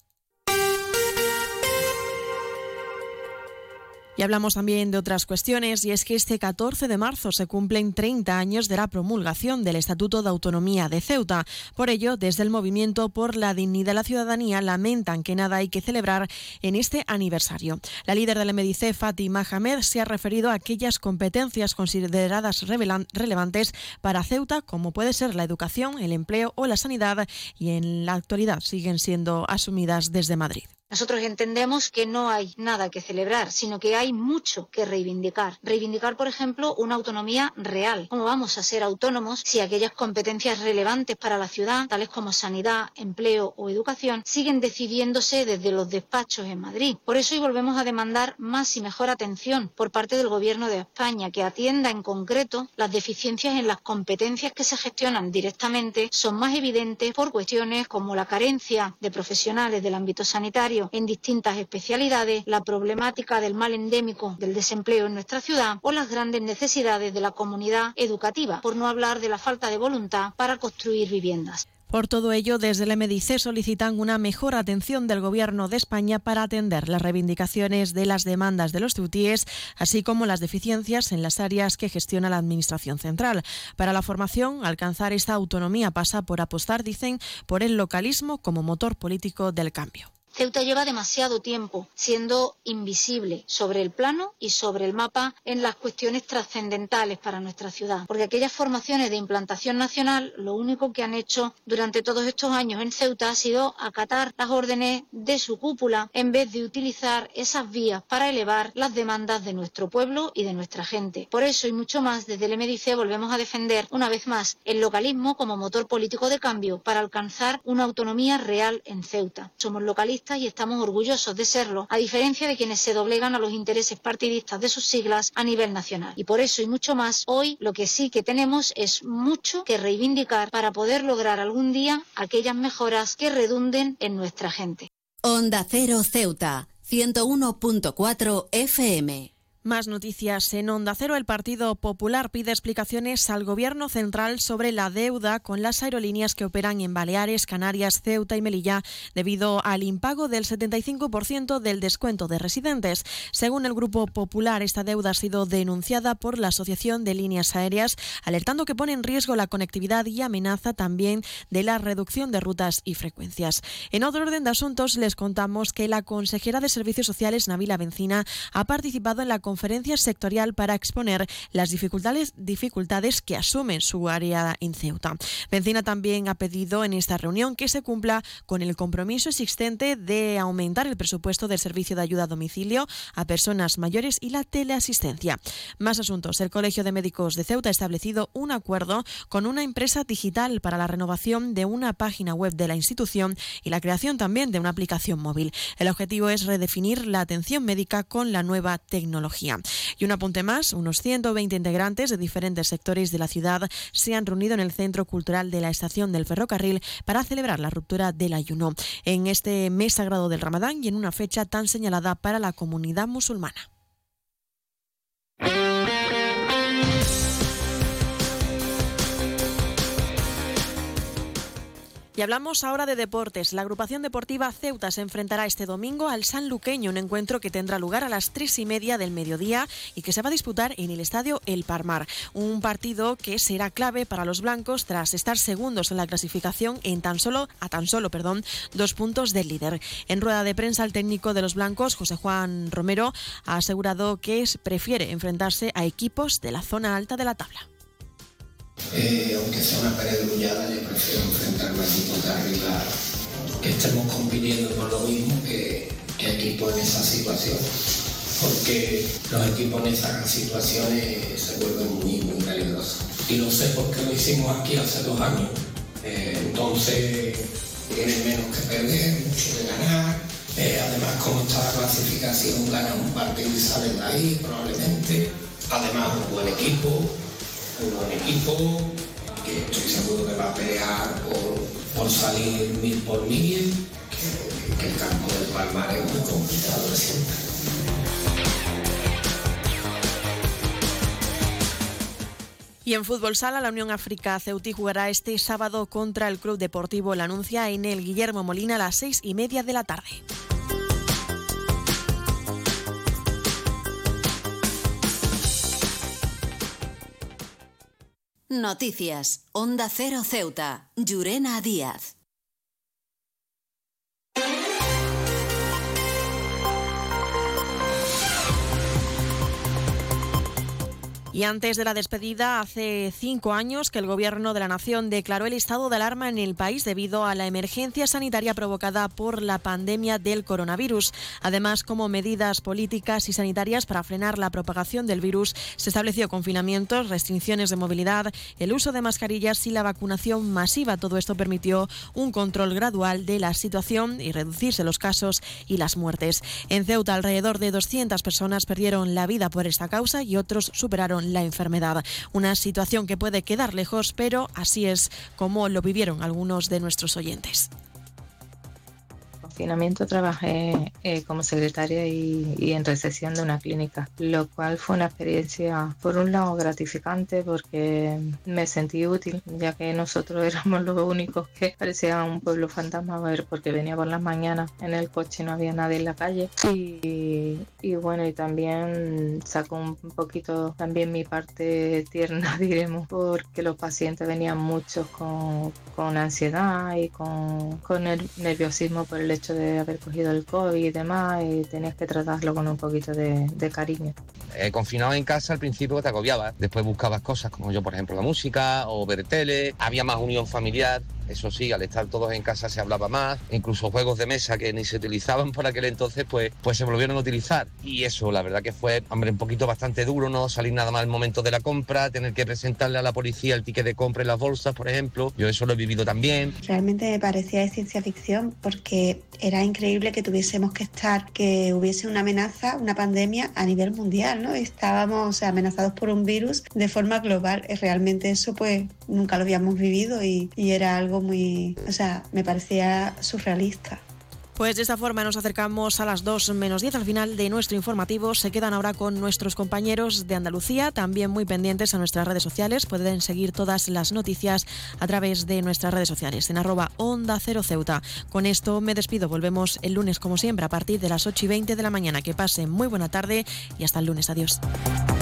Y hablamos también de otras cuestiones, y es que este 14 de marzo se cumplen 30 años de la promulgación del Estatuto de Autonomía de Ceuta. Por ello, desde el Movimiento por la Dignidad de la Ciudadanía lamentan que nada hay que celebrar en este aniversario. La líder del MDC, Fátima Hamed, se ha referido a aquellas competencias consideradas relevantes para Ceuta, como puede ser la educación, el empleo o la sanidad, y en la actualidad siguen siendo asumidas desde Madrid. Nosotros entendemos que no hay nada que celebrar, sino que hay mucho que reivindicar. Reivindicar, por ejemplo, una autonomía real. ¿Cómo vamos a ser autónomos si aquellas competencias relevantes para la ciudad, tales como sanidad, empleo o educación, siguen decidiéndose desde los despachos en Madrid? Por eso hoy volvemos a demandar más y mejor atención por parte del Gobierno de España, que atienda en concreto las deficiencias en las competencias que se gestionan directamente. Son más evidentes por cuestiones como la carencia de profesionales del ámbito sanitario, necesario en distintas especialidades, la problemática del mal endémico del desempleo en nuestra ciudad o las grandes necesidades de la comunidad educativa, por no hablar de la falta de voluntad para construir viviendas. Por todo ello, desde el MDC solicitan una mejor atención del Gobierno de España para atender las reivindicaciones de las demandas de los ceutíes, así como las deficiencias en las áreas que gestiona la Administración central. Para la formación, alcanzar esta autonomía pasa por apostar, dicen, por el localismo como motor político del cambio. Ceuta lleva demasiado tiempo siendo invisible sobre el plano y sobre el mapa en las cuestiones trascendentales para nuestra ciudad, porque aquellas formaciones de implantación nacional lo único que han hecho durante todos estos años en Ceuta ha sido acatar las órdenes de su cúpula en vez de utilizar esas vías para elevar las demandas de nuestro pueblo y de nuestra gente. Por eso y mucho más, desde el MDC volvemos a defender una vez más el localismo como motor político de cambio para alcanzar una autonomía real en Ceuta. Somos localistas y estamos orgullosos de serlo, a diferencia de quienes se doblegan a los intereses partidistas de sus siglas a nivel nacional. Y por eso y mucho más, hoy lo que sí que tenemos es mucho que reivindicar para poder lograr algún día aquellas mejoras que redunden en nuestra gente. Onda Cero Ceuta, 101.4 FM. Más noticias en Onda Cero. El Partido Popular pide explicaciones al Gobierno central sobre la deuda con las aerolíneas que operan en Baleares, Canarias, Ceuta y Melilla debido al impago del 75% del descuento de residentes. Según el Grupo Popular, esta deuda ha sido denunciada por la Asociación de Líneas Aéreas, alertando que pone en riesgo la conectividad y amenaza también de la reducción de rutas y frecuencias. En otro orden de asuntos, les contamos que la consejera de Servicios Sociales, Nabila Bencina, ha participado en la conferencia sectorial para exponer las dificultades que asume su área en Ceuta. Bencina también ha pedido en esta reunión que se cumpla con el compromiso existente de aumentar el presupuesto del servicio de ayuda a domicilio a personas mayores y la teleasistencia. Más asuntos. El Colegio de Médicos de Ceuta ha establecido un acuerdo con una empresa digital para la renovación de una página web de la institución y la creación también de una aplicación móvil. El objetivo es redefinir la atención médica con la nueva tecnología. Y un apunte más, unos 120 integrantes de diferentes sectores de la ciudad se han reunido en el Centro Cultural de la Estación del Ferrocarril para celebrar la ruptura del ayuno en este mes sagrado del Ramadán y en una fecha tan señalada para la comunidad musulmana. Y hablamos ahora de deportes. La agrupación deportiva Ceuta se enfrentará este domingo al Sanluqueño, un encuentro que tendrá lugar a las 3:30 del mediodía y que se va a disputar en el estadio El Palmar. Un partido que será clave para los blancos tras estar segundos en la clasificación a tan solo 2 puntos del líder. En rueda de prensa, el técnico de los blancos, José Juan Romero, ha asegurado que prefiere enfrentarse a equipos de la zona alta de la tabla. Aunque sea una pared grullada, yo prefiero enfrentarme a equipos de arriba que estemos compitiendo por lo mismo que equipos en esa situación, porque los equipos en esas situaciones se vuelven muy peligrosos. Y lo sé porque lo hicimos aquí hace 2 años. Entonces tienen menos que perder, mucho que ganar. Además, como está la clasificación, ganan un partido y salen de ahí probablemente. Además, un buen equipo que estoy seguro que va a pelear por salir 1000 por 1000, que el campo del Palmar es muy complicado de siempre. Y en fútbol sala, la Unión África Ceutí jugará este sábado contra el Club Deportivo La Nuncia en el Guillermo Molina a las 6:30 de la tarde. Noticias. Onda Cero Ceuta. Llurena Díaz. Y antes de la despedida, hace 5 años que el Gobierno de la Nación declaró el estado de alarma en el país debido a la emergencia sanitaria provocada por la pandemia del coronavirus. Además, como medidas políticas y sanitarias para frenar la propagación del virus, se estableció confinamientos, restricciones de movilidad, el uso de mascarillas y la vacunación masiva. Todo esto permitió un control gradual de la situación y reducirse los casos y las muertes. En Ceuta, alrededor de 200 personas perdieron la vida por esta causa y otros superaron la enfermedad. Una situación que puede quedar lejos, pero así es como lo vivieron algunos de nuestros oyentes. confinamiento trabajé como secretaria y en recepción de una clínica, lo cual fue una experiencia, por un lado, gratificante porque me sentí útil, ya que nosotros éramos los únicos que parecía un pueblo fantasma, porque venía por las mañanas en el coche y no había nadie en la calle. Y bueno, y también sacó un poquito también mi parte tierna, diremos, porque los pacientes venían muchos con ansiedad y con el nerviosismo por el hecho de haber cogido el COVID y demás, y tenías que tratarlo con un poquito de cariño. Confinado en casa al principio te agobiabas, después buscabas cosas como yo, por ejemplo, la música o ver tele, había más unión familiar. Eso sí, al estar todos en casa se hablaba más, incluso juegos de mesa que ni se utilizaban por aquel entonces, pues se volvieron a utilizar. Y eso, la verdad que fue, hombre, un poquito bastante duro, no salir nada más al momento de la compra, tener que presentarle a la policía el ticket de compra en las bolsas, por ejemplo. Yo eso lo he vivido también. Realmente me parecía de ciencia ficción porque era increíble que tuviésemos que que hubiese una amenaza, una pandemia a nivel mundial, ¿no? Estábamos amenazados por un virus de forma global. Realmente eso pues nunca lo habíamos vivido y era algo me parecía surrealista. Pues de esta forma nos acercamos a las 2:10 al final de nuestro informativo. Se quedan ahora con nuestros compañeros de Andalucía, también muy pendientes a nuestras redes sociales. Pueden seguir todas las noticias a través de nuestras redes sociales en @Onda Cero Ceuta. Con esto me despido. Volvemos el lunes como siempre a partir de las 8:20 de la mañana. Que pasen muy buena tarde y hasta el lunes. Adiós.